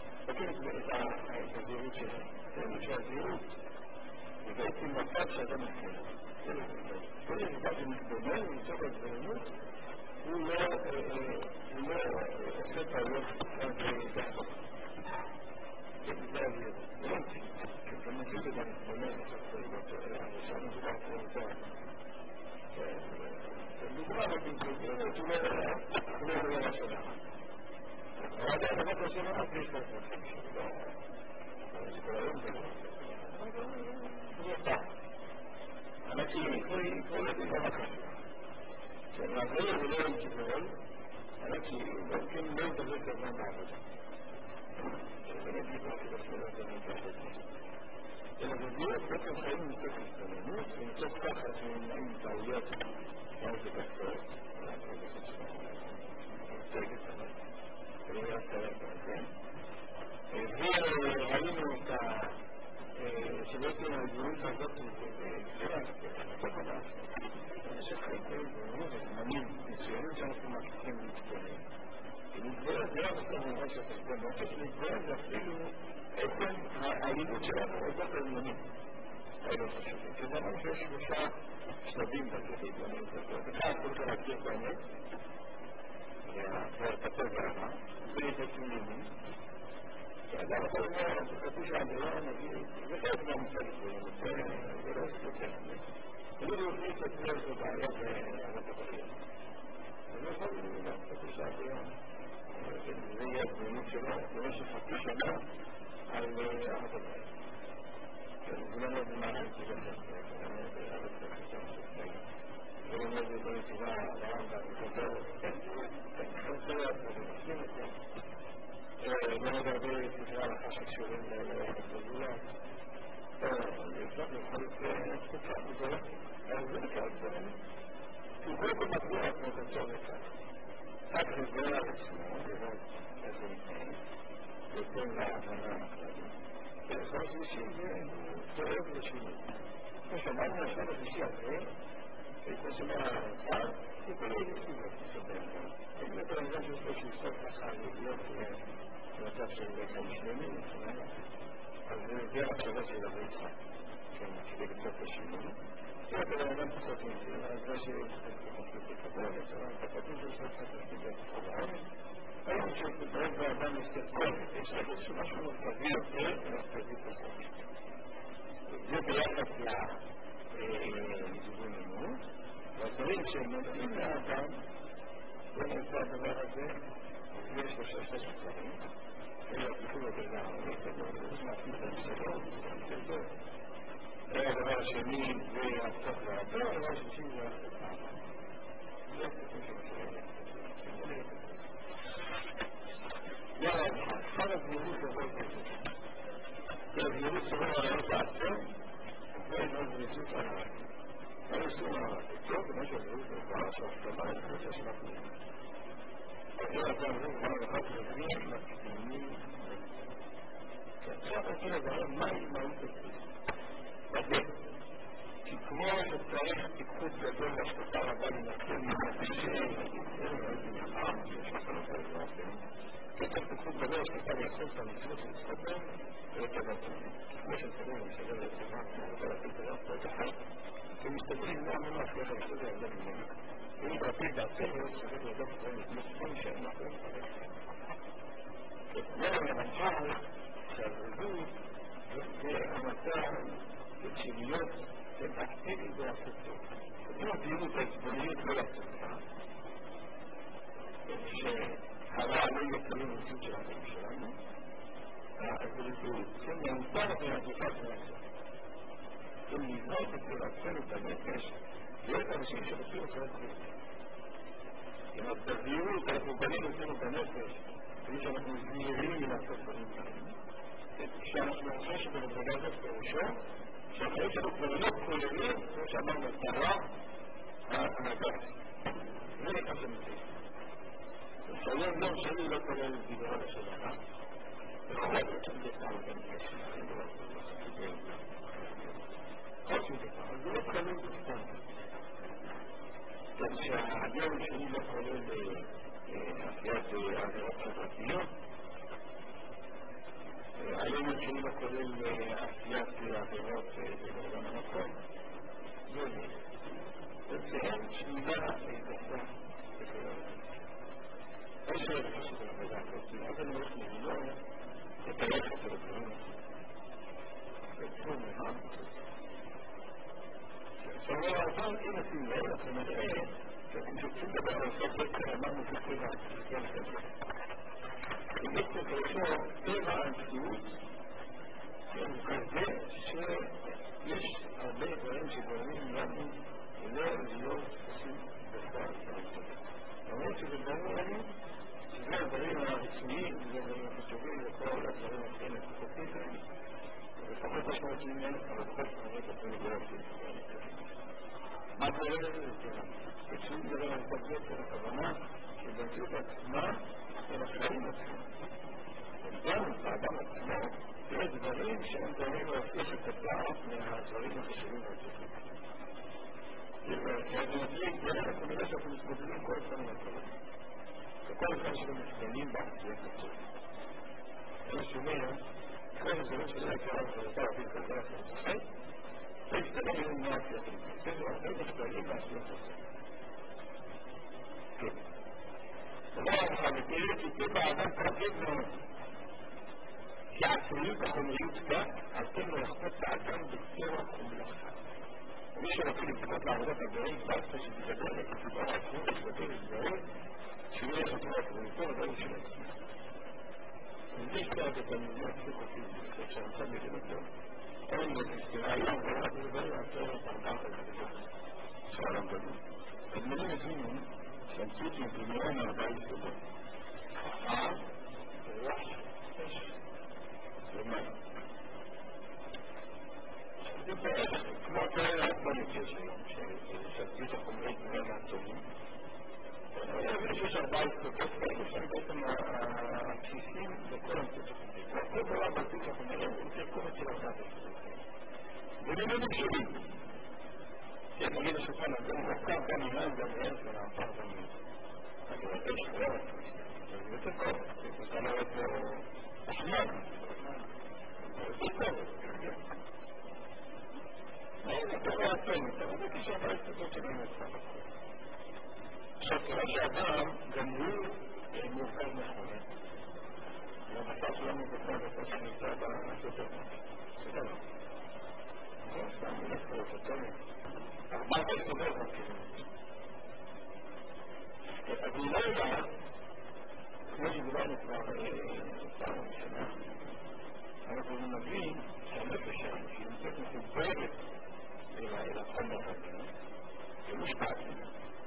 את הזהירות שלהם שהזהירות זה בעצם מצב שאדם מתחיל כל ירידה שמתבונן ומצב הזהירות הוא לא עושה טעויות גסות זה בגלל הזהירות זה לא מצחיק כי אתה מבין שאתה מתבונן עכשיו מדובר פה יותר מדובר בזהירות הוא לא יודע שלך אבל עדיין דבר ראשון רק יש לו את עצמם שלו אבל זה כל היום זה לא פעם אנשים כל הדבר החשוב שמעזור זה לא עם כיוון אנשים מומקים לא יתעזר כזמן בעבודה שזה לא דיבר שבשביל כזמן בעבודה אלא זה דיוק בעצם חיים מתוך הסתננות ומתוך ככה שנעים טעויות גם זה בסוף ולעקוב בסוף שלנו תגיד את זה ולא יעשרת כן וראינו את שבעצם הגבולות הזאת זה חדש אנשים חיים גבולות וזמנים מסוימים שאנחנו מכירים להתבונן ולהתבונן זה לא בסוף מובן של חשבונות שלהתבונן זה אפילו עצם העילות שלנו עובדת הזמנים האלה חשובים כי זה אמרנו שיש 3 שלבים להתבונן אחד צריך להכיר באמת והטפל בעמה זה בעצם לימון שאדם יכול לומר תחכו שהדרון נגיד זה חלק מהמושג זה לא ספוצה אני לא יכול לצטרר זו בעיה בעלת הבחיר אני לא יכול תחכו שהדרון זה יהיה הדמינות שלו במשך חצי שנה על עלת הבחיר זה לא מאוד מעניין כי זה חלק זה לא מאוד שקשורים לגבולות, לפעמים יכול להיות תקופה גדולה, אז זה נקרא דברים. כי קודם כל מגביר את אותו רקע. רק לגבי עצמו, לראות איזה נקראים, יותר להבנה הכללית. והאחד השלישי זה תואב לשינוי. כמו שאמרנו, האחד השלישי הזה, כמו שאומר האחד, זה כל איזה סיבות מסודר. אם אתה יודע שיש לו שיסוף אחד להיות במצב של חיים שלמים, אז זה המחשבה של רבי יצחק, כדי לצאת לשינוי. אם אתה לא אדם קצת מזה, אז זה שתקפות לקבל, אתה כתוב שיש לו קצת להסתכל בכל העולם. היום שברוב באדם מסתכל, יש לך איזשהו משהו מרכזי יותר, מרכזי פסוק. זה ביחס לזיווי מימון, והדברים שמונעים לאדם, זה נמצא הדבר הזה, אז יש לו שלושה דברים, והתיקון הגדולה העולית, זה מעשים את המשלות, הדבר השני זה ההפתח והעבר, הדבר השלישי זה ההפתח העבר. זה הסיפור שמשלם אחד הזמירות עבור כזה. הזמירות סובר על העת העצר, ואין עוד זמירות על העת. אין עושים על העת. טוב, ומה שהזמירות עבור שההפתמה, זה כמו שהשמעת מזה. אז אתה אמרו, מה הלכת רבים, מקסימים, עכשיו אני לדבר, מהי מהות הכלי? כי כמו שצריך תיקחות גדול להשפטה רבה לנקל ממקשים, יש מחלות על זה, כתב תיקחות גדול להשפטה לייחוס למצוות ולספטה ולתגלתו. כמו שצריך להשתגל לתגלת, כמו להפיל תגלת פה את החיים, ומסתגלים לא אמרו אחרי להשתגל על זה ממנו. ואם להפיל דעתנו, שצריך לדעת דברים מתמסכים שאין מאחורים חלק. זה למשל, שהזריזות זה המצב של להיות אקטיבי ולעשות טוב. אם הפעילות העצבוניות לא לעשות טוב, שהרע לא יקרים במציאות של החיים שלנו, הזריזות, כן, מהותר והעדופת מהעדופת. אם לבנות את עצמנו את הנפש, להיות אנשים שרוצים לחיות בריאות. אם בזהירות אנחנו בנים עושים את הנפש, כדי שאנחנו זהירים לעשות דברים כאלה. כשאנחנו חושבים שבנקודה הזאת פירושו, שהחיים שלנו כבר לא כוללים, כמו שאמרנו, את הרע הנגס. זה נקרא שמתאים. שהיום יום שלי לא כולל דיברה של הרע. בכל זאת שאני דקה על הנגס. עוד שהוא דקה, אבל זה לא כולל בסתם. כך שהיום שלי לא כולל עשיית עבירות חברתיות, היום שלי לא כולל עשיית עבירות בעולם המקום. זה שלילה להתעסה שכולל. לא שאלה פשוט על עבודה הזאת, אבל אני הולך לבלוע את היחס של הדברים הזה. זה תחום אחד. שאומר האדם, אם עושים לב, אנחנו נראה שאתם שותפים לדבר על סוף בקר, אמרנו כתיבה, כן כזה. אם יש פה פרשו, טבע המציאות, הוא כזה שיש הרבה דברים שגורמים לנו לא להיות עושים בפועל. למרות שזה ברור לנו שזה הדברים הרצויים, זה הדברים החשובים וכל הדברים האחרים התקופים להם, ופחות משמעותיים להם, אבל בכל זאת עצמנו לא עושים. מה קורה לזה? כשהוא מדבר על תגזית של הכוונה שבמציאות עצמה של החיים עצמם. וגם באדם עצמו יש דברים שהם דברים להפריש את הדעת מהדברים החשובים והטובים. כשאני מדליק דרך הכוונה שאנחנו מתמודדים כל הזמן עם הדברים. וכל הזמן שאנחנו מתמודדים בעשיית הטוב. אני שומע, כל הזמן שלא יקרה וחלטה להביא כזה לעשות החיים, להסתכל עם מעשיית הטוב. זה הרבה מחדלים בעשיית הטוב. כן. דבר אחד, ותראה כי טבע האדם כבד מאוד. כי העצמיות החומריות כך, על כן לא יחפוץ האדם בצורה ומלאכה. ומי שרוצה לפנות לעבודת הדברים, בעצמו שתדבר לכתיבה העצמו, שתדבר לדברים, שהוא יהיה חתורת ומתור הדברים של עצמו. ומי שתעד את המדינה פסיכופיזית, כשאנחנו מבינים אותו, אין לו תסתירה, היום ורק לדברים, עצור את ארבעת הדברים. שעלם גדול. הדברים הבינו שהמציאות מבנייה מארבעה יסודות. רוח, אש, מים. זה בערך כמו כאלה הדברים שיש היום, ששתית החומרית מאוד מהטובים. יש 14 כוס כאלה שהם בעצם הבסיסים לכל המצאת החומרית. והכל בעולם במצאת החומרית הוא צריך כל מצאת החומרית. ולימודים שלי. כן, נגיד השופן הזה, הוא מורכב גם ממים, גם מהם, ונהפך גם מהם. אז הוא יותר שואר. זה יותר טוב. זאת אומרת, תחמד. זה יותר טוב. אתה רואה עצמנו, אתה רואה כשאתה ההסתכלות שלנו לצפת. עכשיו, כיוון שאדם, גם הוא מורכב מחומר. והבשר שלנו בכל הבשר שנמצא בסופר. בסדר. זה סתם מלך כל הסופר. 14 סוגר מכירים. אז אני לא יודע, כמו שדיברנו כבר פעם ראשונה, אנחנו נבין שהנפש שלנו, שהיא נמצאת מחוברת אל החומר הזה, ומושפעת ממנו.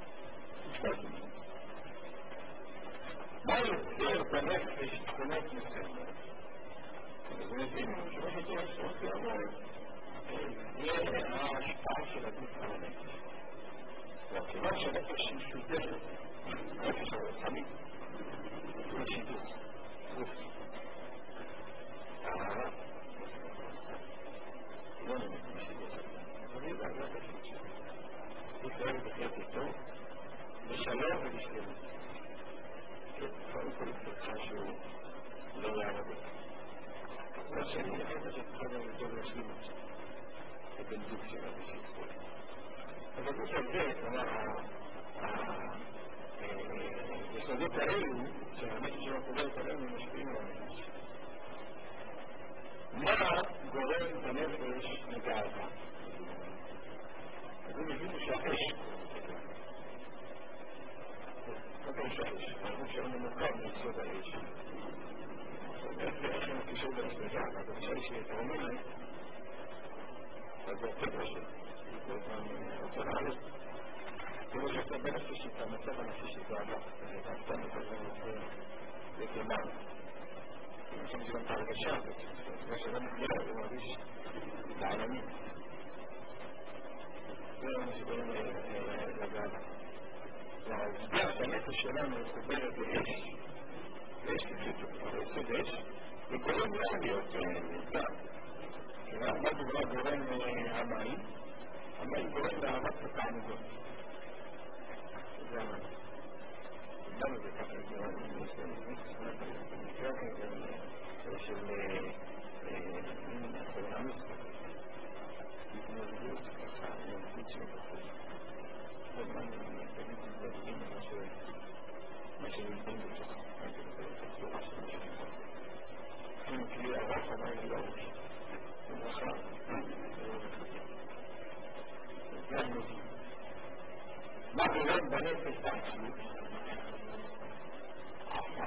מה יוצר בנפש תכונות מסוימות? אנחנו יודעים שמה שיוצר תכונות מסוימות זה ההשפעה של הגוף על הנפש. וכיוון שהנפש היא משודרת, הנפש הרוחנית, הוא שידור, גוף. אהבה. לא נגיד משידור. אבל זה התפקיד שלו. ישראל בחצי איתו, לשלום ולשלמות. קודם כל צריכה שהוא לא יערב אותה. והשני יחד שצריכה גם יותר לשלמות. הבן זוג שלה בשביל. אז הגוף הזה, כלומר, היסודות האלו, שהנפש שלנו חוברת עלינו, משפיעים על הנפש. מה גורם בנפש לגאווה? אז הם הבינו שהאש לא שהאש, אנחנו שלנו מורכב מיסוד האש. איך הם קישור באש לגאווה? אז אני חושב שאתה אומר אז זה הטבע שלי. אני רוצה לעלות. כמו שאתה בנפש איתה, מצב הנפש איתה גאווה. אתה מצב לקרמה. אני חושב שגם את הרגשה הזאת. מה שאתה מגיע, זה מרגיש לעלמית. זה מה שקוראים לגאווה. והעובדה שהנפש שלנו מחוברת לאש, לאש כפשוט, אבל יסוד אש, וגורם לה להיות נמצא. מה דוגמה גורם המים? המים גורם לאהבת התענוגות. זה המים. למה זה ככה? זה מקרה כזה של סבלנות כזה. התנהגות ככה, התנהגות של בחוץ. כל מה תגיד מתנהגים מה שנמצאים בתוך הצורה של מה שנמצא. הם כלי הרח המים לא ראש. זה ברכה. זה המודים. מה גורם בנפש העצמית? עפה.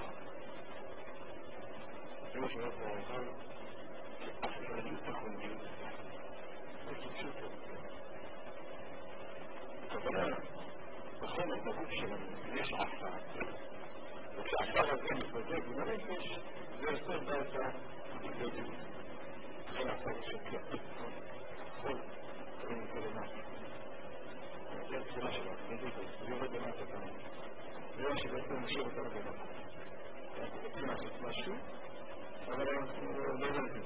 זה מה שאומר פה הרחל, שאפליות החומרית, זה כפשוטו. הכוונה, בכל הגוף שלנו, יש עפה. וכשהעפה הזה מתבזק בנפש, זה יוצר בעצה התגדלות. לכן העפה שקט. חול, קוראים לזה למטה. זה הצורה שלנו, זה יורד למטה כאן. זה מה שבעצם משאיר אותנו במטה. אנחנו רוצים לעשות משהו, אבל אנחנו לא יודעים.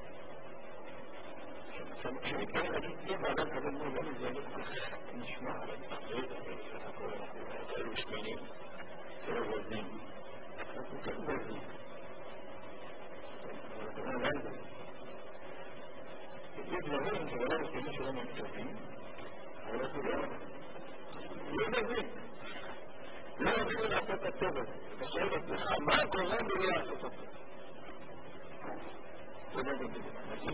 כשמתקיים להגיד טבע, אדם כזה מול לנו, זה נשמע, אבל זה סך הכל אנחנו כאלו שמנים, כאלו זזים. אנחנו כאלו זזים. אבל אתה אומר לאן זה? יש דברים שבעולם הסתימים שלנו הם טובים, אבל אנחנו לא זזים. לא יודעים לעשות את הטוב הזה. אתה שואל את לך, מה גורם לי לעשות אותו? זה לא גורם.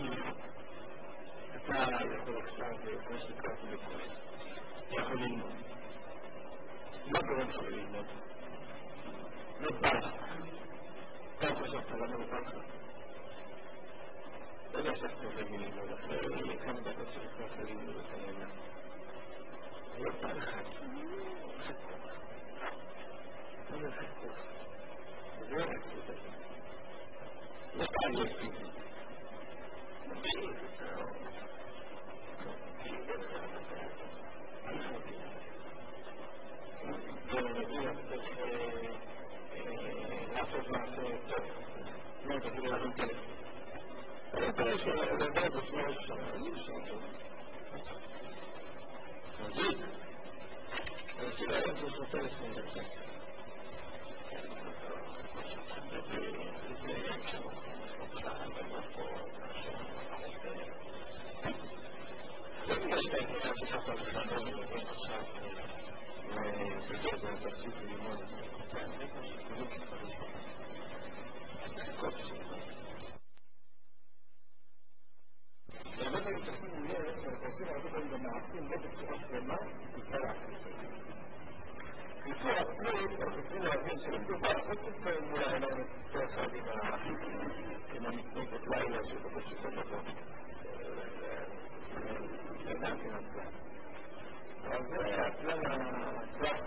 אתה יכול עכשיו, כמו שקראתי לקורס, יכול ללמוד. מה גורם לך ללמוד? לא בא לך. אתה חושבת למה לא בא לך? לא ישבת ללמוד אחרי כמה דקות שלקח ללמוד את הלילה. לא בא לך. לא לך כוח. זה רק כוח. לא פעם יש פיזי. לדבר בשביל אפשר, אני אפשר טוב. מזיק. אני אפילו היום זה שוטה לפני דקה. יש לי את ששת על זמן ולבין עכשיו ובגלל זה תפסיק ללמוד את זה. זה לא שצריך. הרבה דברים צריכים להיות, אנחנו עושים הרבה דברים במעשים, לא בצורה שלמה, בגלל העשייה. בצורה עצמית, אנחנו צריכים להבין שלמדובר, לא צריכים מול העיניים את תואר עם המתנגת לילה שבכל שכל לבוא. זה גם כן הצלח. אבל זה הכלל הצלח.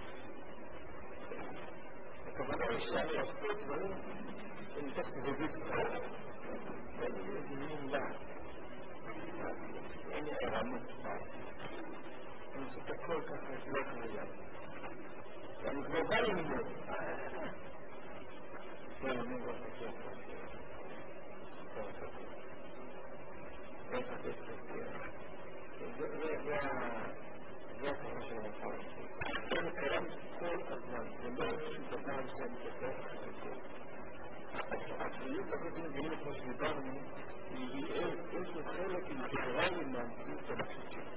הכוונה היא שאני אעשו את דברים ומתוך תזוזית כאלה. ואני מבינים לה. אין לי הרמות מעשית. אני עושה את הכל ככה, לא חייב. ואני כבר בא ללמוד. לא, אני לא חושב. זה הכוונה של המצב. זה מקיים כל הזמן. זה לא איזשהו דבר שאני כתוב חלקו. החיות הזאת מבינים כמו שדיברנו, יש לו חלק אינטגרלי מהמציאות המחשית שלו.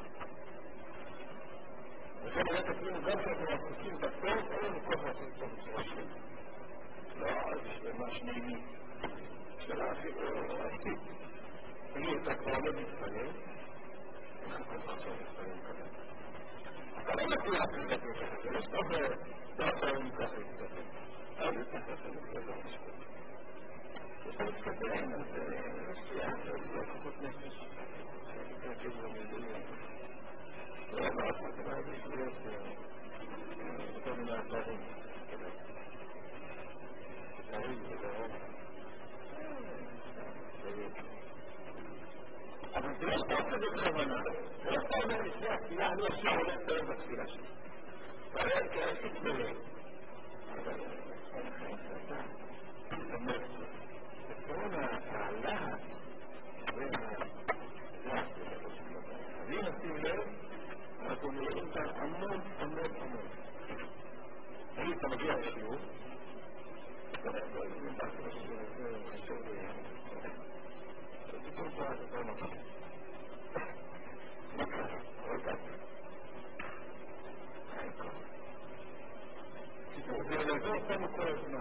לכן אנחנו תקלינו גם שאנחנו מעסקים בטוב, אין לנו כל מעסיק פה בצורה שלנו. לא, זה ממש נעימי. שאלה אפילו עסקית. תגיד, אתה כבר עומד להתפלל, איך אתה חושב להתפלל כזה? אתה לא מתחיל להפסיק את זה, זה לא סתם לא עכשיו אני ככה להתפלל. אז זה ככה אתה מסתכל משפט. יש לך להתקדם, אז יש לי כוחות נפש. זה כאילו גם ידעים. לא לעשות, אבל יש להיות יותר מן הדברים. דברים זה דרום. אבל זה לא סתם כזה בכוונה. זה לא סתם אומר לפני התפילה, אני עכשיו הולך לדבר בתפילה שלי. אתה רואה כעסק בלב. אבל אין חיים שאתה אומר את זה. בסרון הלהט והלהט זה לא שום דבר. אז אם נשים לב, אנחנו נראים כאן המון. אם אתה מגיע לשיעור, אתה חשוב פתאום פה אתה כבר מתחיל. מה קרה? רגע. זה ילווה אותנו כל הזמן.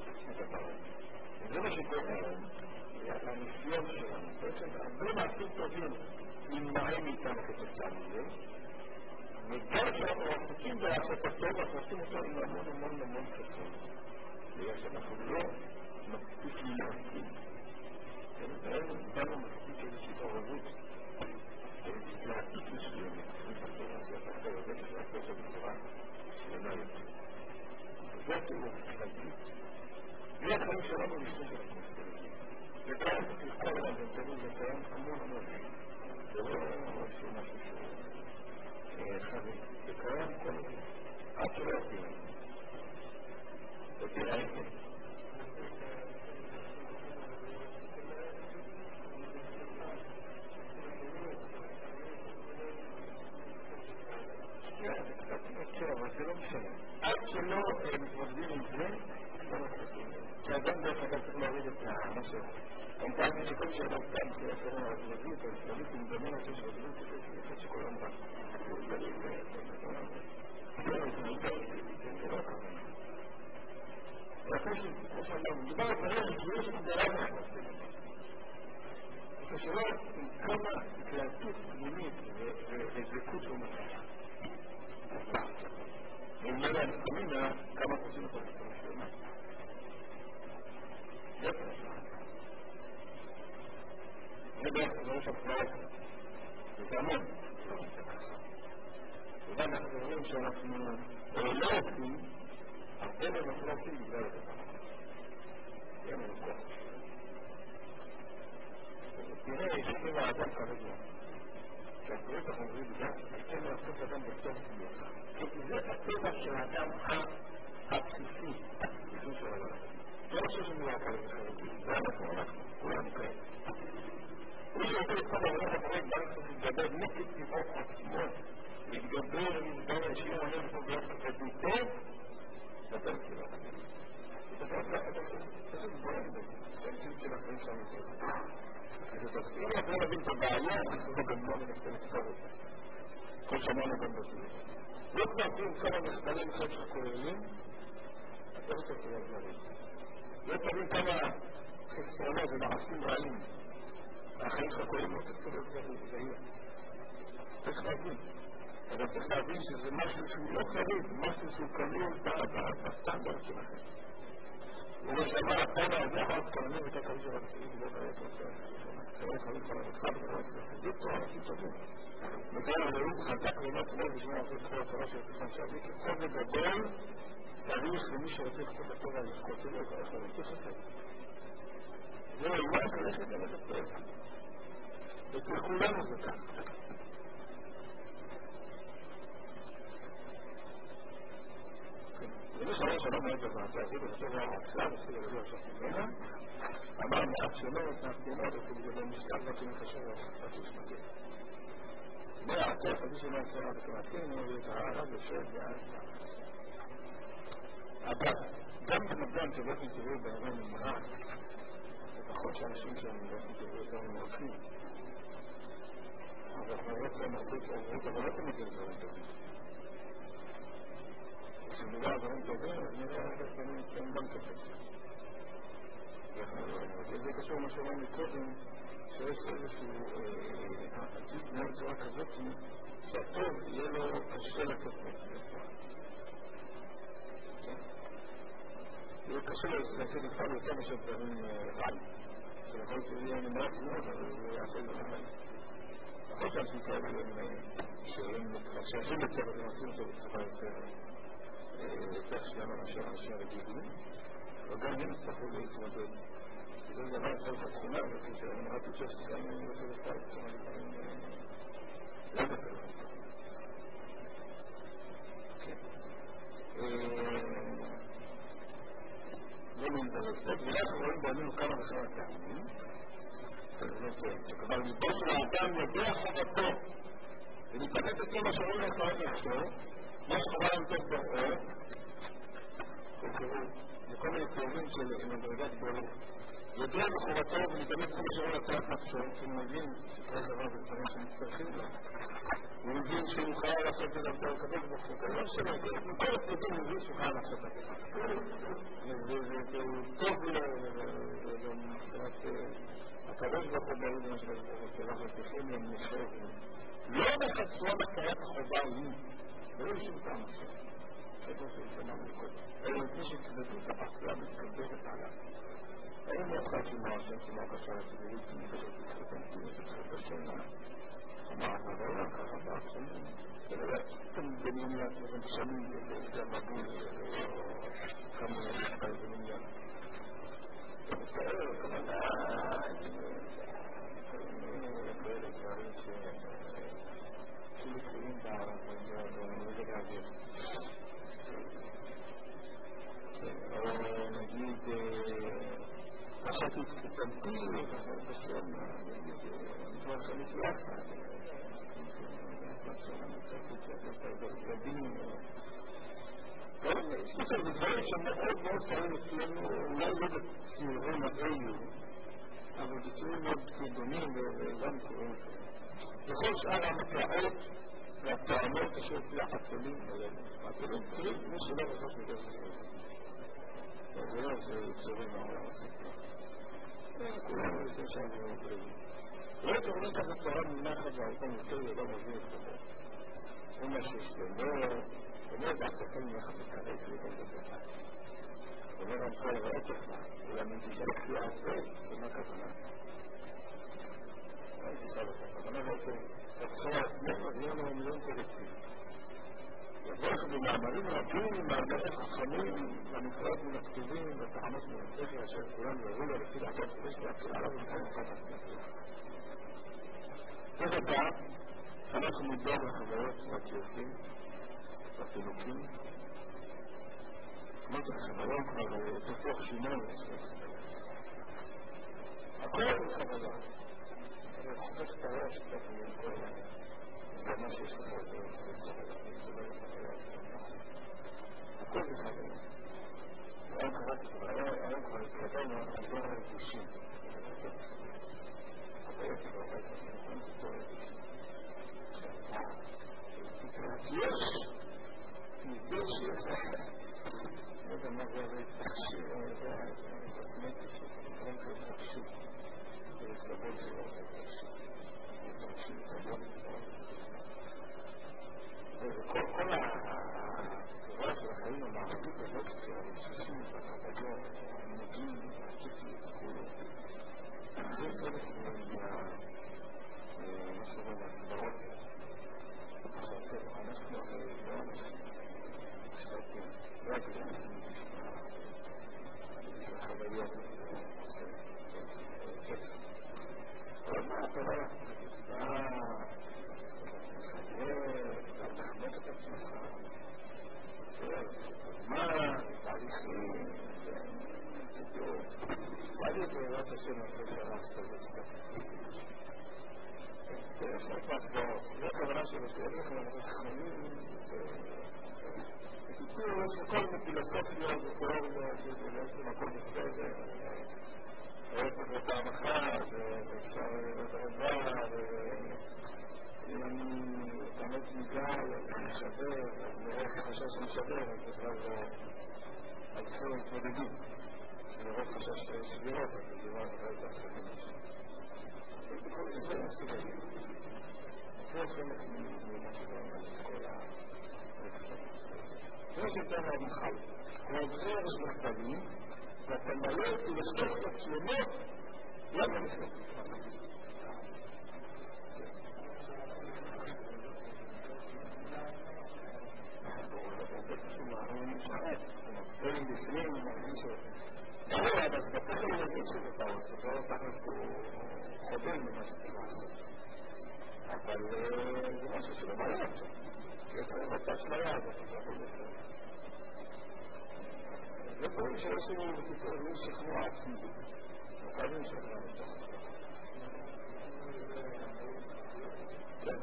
זה מה שקורה לניסיון שלנו. בעצם הרבה מעשים טובים נמנעים מאיתנו כתוצאה מזה. וגם כשאנחנו עסוקים בעשות הטוב, אנחנו עושים אותו עם המון חסון. בגלל שאנחנו לא מספיק להסכים. ואין מספיק איזושהי עוררות, איזושהי להעתיק מסוימת, לעשות עשיית אחרת, ואיזושהי לעשות את זה בצורה שלמה יותר. זה התיאור החלטית. זה החיים שלנו לפני שאנחנו מסתובבים. וכאן צריך כל הזמן באמצעות לקיים המון. זה לא משהו חריג. זה קיים כל הזמן. עד שלא יתאים את זה. ותראה את זה. אבל זה לא משנה. עד שלא מתמודדים עם זה, לא מספיקים. כשאדם דרך אגב צריך להוריד את המשהו. אני טענתי שכל שאדם כאן שיעשנו על התמודדות, על התמודדות עם דומה לעשות של התמודדות, זה חושב שכל אדם כאן. זה לא כמובן. כמו שאמרנו, מדובר על דברים שתמודדות שתדעי נכנסים. כשלא עם כמה התלהטות פנימית ודבקות ומחאה. ואומר להם סתמינה כמה חושבים את הרצון שלמה. זה פרשה. זה בערך דברים שהפרעה עושה. זה המון. לא עושה ככה. וגם אנחנו רואים שאנחנו לא עושים, הרבה אנחנו לא עושים בגלל את הדבר הזה. זה אין לנו כוח. תראה, יש לי האדם כרגע. כשאנחנו רואים את החומרים בגלל, אתם לעשות אדם בטוב מיוחד. זה הטבע של האדם הבסיסי, הבסיסי של האדם. לא חושב שאני לא אקל את החלקים, זה אנחנו, כולנו כאלה. רוצה לזכות בעבודה הפרק בארץ להתגבר נקד טבעות עצמו, להתגבר מזדן האשים עליהם פה באופן עדותו, נתן תפילה. פשוט בואו זה המציאות של החיים שלנו פה. אם אנחנו לא נבין את הבעיה, אנחנו לא גם לא מנסה לפתור אותה. כל שמענו גם בזמן. לא תנתים כמה מחקרים אחד שכוללים, אתה לא תצטרך להבין. לא תבין כמה חסרונות ומעשים רעים. החיים שלך כוללים לא תצטרך להבין. צריך להבין. אבל צריך להבין שזה משהו שהוא לא חריג, משהו שהוא כלול בסטנדרט שלכם. ובשמה הפעם הזה אז כלמים את הכלי של הרצאים לא קיים סופר. כלומר חליף על הרצאה בקראת זה תורה הכי טובים. וכאן הראות חזק ומת לב בשביל לעשות כל התורה של התיכון שעבי כסוד וגדול תאריך למי שרוצה קצת התורה לשקוט ולא יכול לך להמשיך את זה. זהו, לא חלשת על התפרק. וכולנו זה כך. ומי שלוש שלום מאוד בזמן, זה בסוף העצה, בסוף הגדול עכשיו ממנה, אמר מעצמות, מעצמות, וכבגלל משקל וכמי חשב והשפט ישמגל. מהעצף, אני שלא עשרה וכמתים, ואת הערב יושב ועד. אגב, גם במקדם שבאופן טבעי בעירון ממרח, לפחות שאנשים שהם באופן טבעי יותר ממרחים, אבל אנחנו לא צריכים להחליט שעברות, אבל לא תמיד זה דברים טובים. כשמדובר דברים טובים, אז נראה שהם גם טובים. וזה קשור מה שאומרים מקודם, שיש איזשהו עתיד מאוד צורה כזאת, שהטוב יהיה לו קשה לצאת מעצמך. יהיה קשה לצאת לפעמים יותר משהו דברים רעים. שיכול להיות שזה יהיה נמרץ מאוד, אבל הוא יעשה את זה רעים. יכול שאנשים כאלה שהם שייכים לצוות, הם עושים אותו בצורה יותר שלמה מאשר אנשים רגילים, וגם הם יצטרכו להתמודד. זה דבר צריך התכונה הזאת, שאני רק חושב שגם אני רוצה לפעול, שאני לפעמים לא בסדר. לא מאינטרסטות, ואנחנו רואים בעלינו כמה וכמה טעמים. כלומר, ליבו של האדם יודע חובתו, ולהתלבט את כל מה שאומרים לך עוד לחשוב, מה שחובה לנתוק באור, זה כל מיני תיאורים של מדרגת בורות. יודע בחובתו ולהתאמץ כל מה שאומר הצעת נפשו, כי הוא מבין שכל דבר זה דברים שמצטרכים לו. הוא מבין שהוא חייב לעשות את זה לקבל בחוק. אני לא משנה, מכל הצדדים הוא מבין שהוא חייב לעשות את זה. והוא טוב לו, וגם הקדוש ברוך הוא ברור מה שאנחנו צריכים למשוך. לא בחסרו בקריית החובה היא, ולא שום טעם אחר. זה כמו שהשתמענו מקודם. אלא מפני שצדדו את הבקרה מתקבלת עליו. אין מוכח עם השם כמו הקשר הטבעית, מקשר בזכות המתינות, בזכות השנה. אמר, אבל לא ככה בעצמים. אתם בנים לעצמם שנים, וגם מבול, כמה נשקל בנים. בסדר, כמובן, כאלה דברים שלפעמים במזג האוויר. או נגיד, חשבתי תקופתי, בשם, דבר חליף יחד, גדים, זה דברים שמאוד מאוד קרים אצלנו, אולי לא בציורים האלו, אבל בציורים מאוד קדומים וגם ציורים אחרים. בכל שאר המקראות והטענות אשר אצלי החצלים, החצלים קרים, מי שלא רחוק מדי זה. זה לא ציורים מהעולם החצלים. כולנו לפני שאני מפריד. לא הייתי אומר כזה תורה מנחת והאיתן יותר ולא מבין את זה. זה מה שיש לו. אומר בעצתם מנחת וקראת וכל דבר. אומר אני יכול לראות לך, אולם אם תשאל כפי העצב, זה מה כוונה? אני תשאל אותך, כוונה בעצם, תתחיל לעצמך, אז יהיה לנו מיליון תרצים. יבוא לך במאמרים רבים, מאמרי חכמים, למקראות מן הכתובים, והטענות מן השכל, אשר כולם יראו לו לפי לעקב שיש להציל עליו ומקום אחד עצמך. צריך לדעת, אנחנו נדבר לחברות והקיוסים, והפינוקים, כמו את החברות כבר תצוך שינה ונשאר. הכל זה חבלה. חופש את הראש קצת מכל זה מה שיש לך את זה הכל זה חברים היום כבר התקדמנו על דבר הרגישים אבל יש כבר בעצם נכון זה טוב יש מזה שיש לא יודע מה זה הרי תחשיר זה הקוסמטי שתקרן כזה תחשיר זה סבון שלו זה תחשיר סבון וכל החברה של החיים המערבית הזאת של הרגישים והחבדות המנהגים והקיציות וכולו זה חלק מה שאומר מהסדרות אנחנו לא אנשים משתתים רק לאנשים של חוויות כיף אבל מה אתה לא תחמק את עצמך מה תהליכים ואני בעזרת השם עושה שרס כזה סתם יש לך הסברות זה הכוונה של אין לך חיים בקיצור יש לכל מפילוסופיות ותיאוריות שבעצם הכל בסדר רצח לפעם אחת ואפשר לדרבה ואני באמת מגל ומשבר ומרוב חשש משבר אז בכלל לא אז בכלל מתמודדים ומרוב חשש שבירות אז בגלל זה אחרים בכל זה מסוג הזה זה חלק ממה שבאמת את כל זה שיותר מהמחל ועוזר מכתבים ואתה מלא פילוסופיות שלמות למה נכנס סלם בפנים מרגיש אבל בצלם להגיד שזה טעות זה לא תכף חודם ממה שצריך לעשות אבל זה משהו שלא מעלה אותו יוצא בצד של היד זה הכל בסדר זה דברים שיש לנו בקיצור שכנוע עצמי חייבים שכנוע מתוך עצמי כן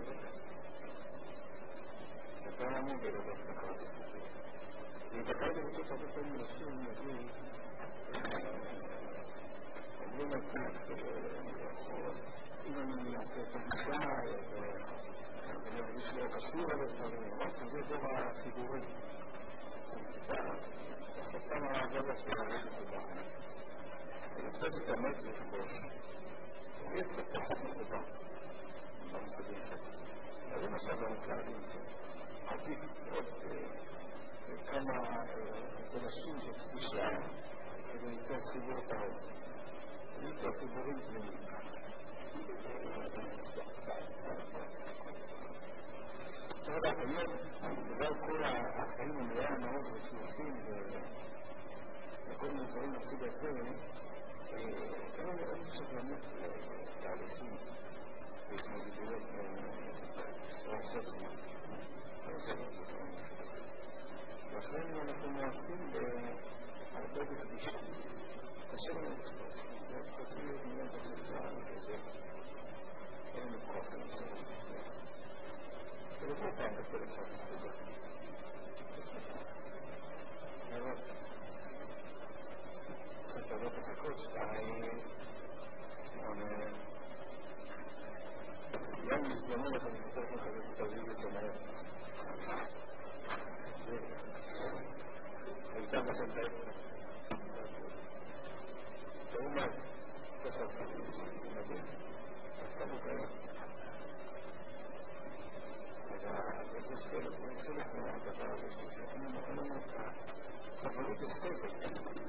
אתה מאמין בלב הסנקה ובקרתי בסוף הרבה פעמים נשים נגיד אומרים על כך אם אני אעשה את המדעי ואני ארגיש לא קשור על הדברים ממש זה דור החיבורים בסוף כמה העבודה שלה להגיד את הדבר אני קצת להתאמץ לכבוש זה קצת פחות מסובך במושגים שלי זה משל במקלעים עדיף עוד כמה חודשים של פגישה כדי ליצור חיבור טהור ליצור חיבורים פנימיים תודה היום בגלל כל החיים המלאה המאוד וחילופים וכל מיני דברים מסוג הזה אני חושב באמת תהליכים והתמודדויות רבות זמן אני חושב את זה לכן אנחנו מנסים בהרבה בפגישה קשה לנו לפגוש וחצי מיד בחברה וזה אין לנו כוח לנושא ולכל פעם בטלפון מסוגל נראות צריך לא תחכות 2 8 יום יזדמנו לכם לסתוך לכם ותרגיז את המעט הייתה לכם בעצם תראו מה תשב חברים מדהים עכשיו הוא קיים זה חלק מהדבר הזה שאני אומר את החברות הספק